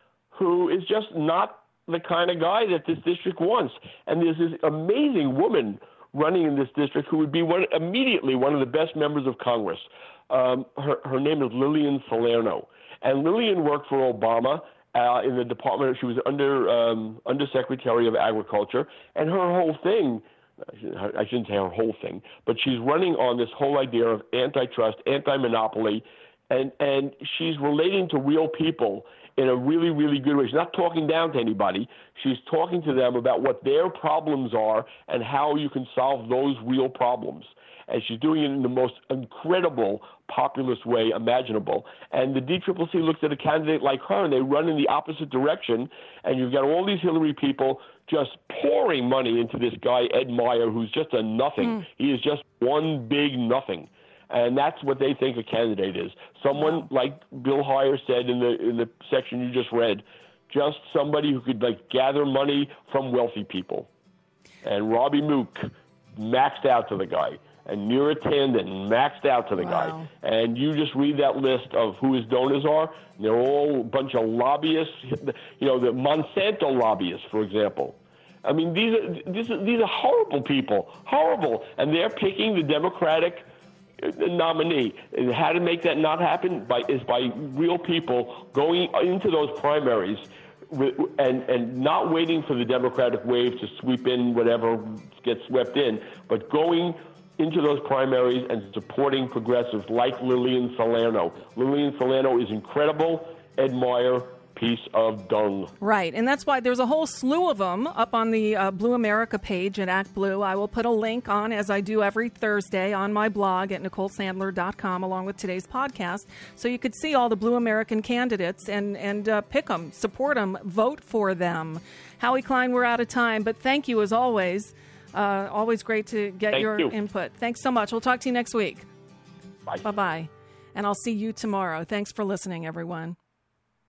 who is just not the kind of guy that this district wants. And there's this amazing woman running in this district who would be one, immediately one of the best members of Congress. Um, her, her name is Lillian Salerno. And Lillian worked for Obama uh, in the department. She was under um, Undersecretary of Agriculture. And her whole thing, I shouldn't say her whole thing, but she's running on this whole idea of antitrust, anti-monopoly, and, and she's relating to real people in a really, really good way. She's not talking down to anybody. She's talking to them about what their problems are and how you can solve those real problems. And she's doing it in the most incredible populist way imaginable. And the D C C C looks at a candidate like her, and they run in the opposite direction. And you've got all these Hillary people just pouring money into this guy, Ed Meyer, who's just a nothing. Mm. He is just one big nothing. And that's what they think a candidate is. Someone wow. like Bill Heyer said in the in the section you just read, just somebody who could like gather money from wealthy people. And Robbie Mook maxed out to the guy. And Neera Tanden maxed out to the wow. guy. And you just read that list of who his donors are. They're all a bunch of lobbyists. You know, the Monsanto lobbyists, for example. I mean, these are these are, these are horrible people, horrible. And they're picking the Democratic nominee. And how to make that not happen by, is by real people going into those primaries, and and not waiting for the Democratic wave to sweep in whatever gets swept in, but going into those primaries and supporting progressives like Lillian Salerno. Lillian Salerno is incredible. Ed Meyer, piece of dung. Right, and that's why there's a whole slew of them up on the uh, Blue America page at Act Blue. I will put a link on, as I do every Thursday, on my blog at Nicole Sandler dot com, along with today's podcast, so you could see all the Blue American candidates and, and uh, pick them, support them, vote for them. Howie Klein, we're out of time, but thank you as always. Uh, always great to get Thank your you. input. Thanks so much. We'll talk to you next week. Bye. Bye-bye. And I'll see you tomorrow. Thanks for listening, everyone.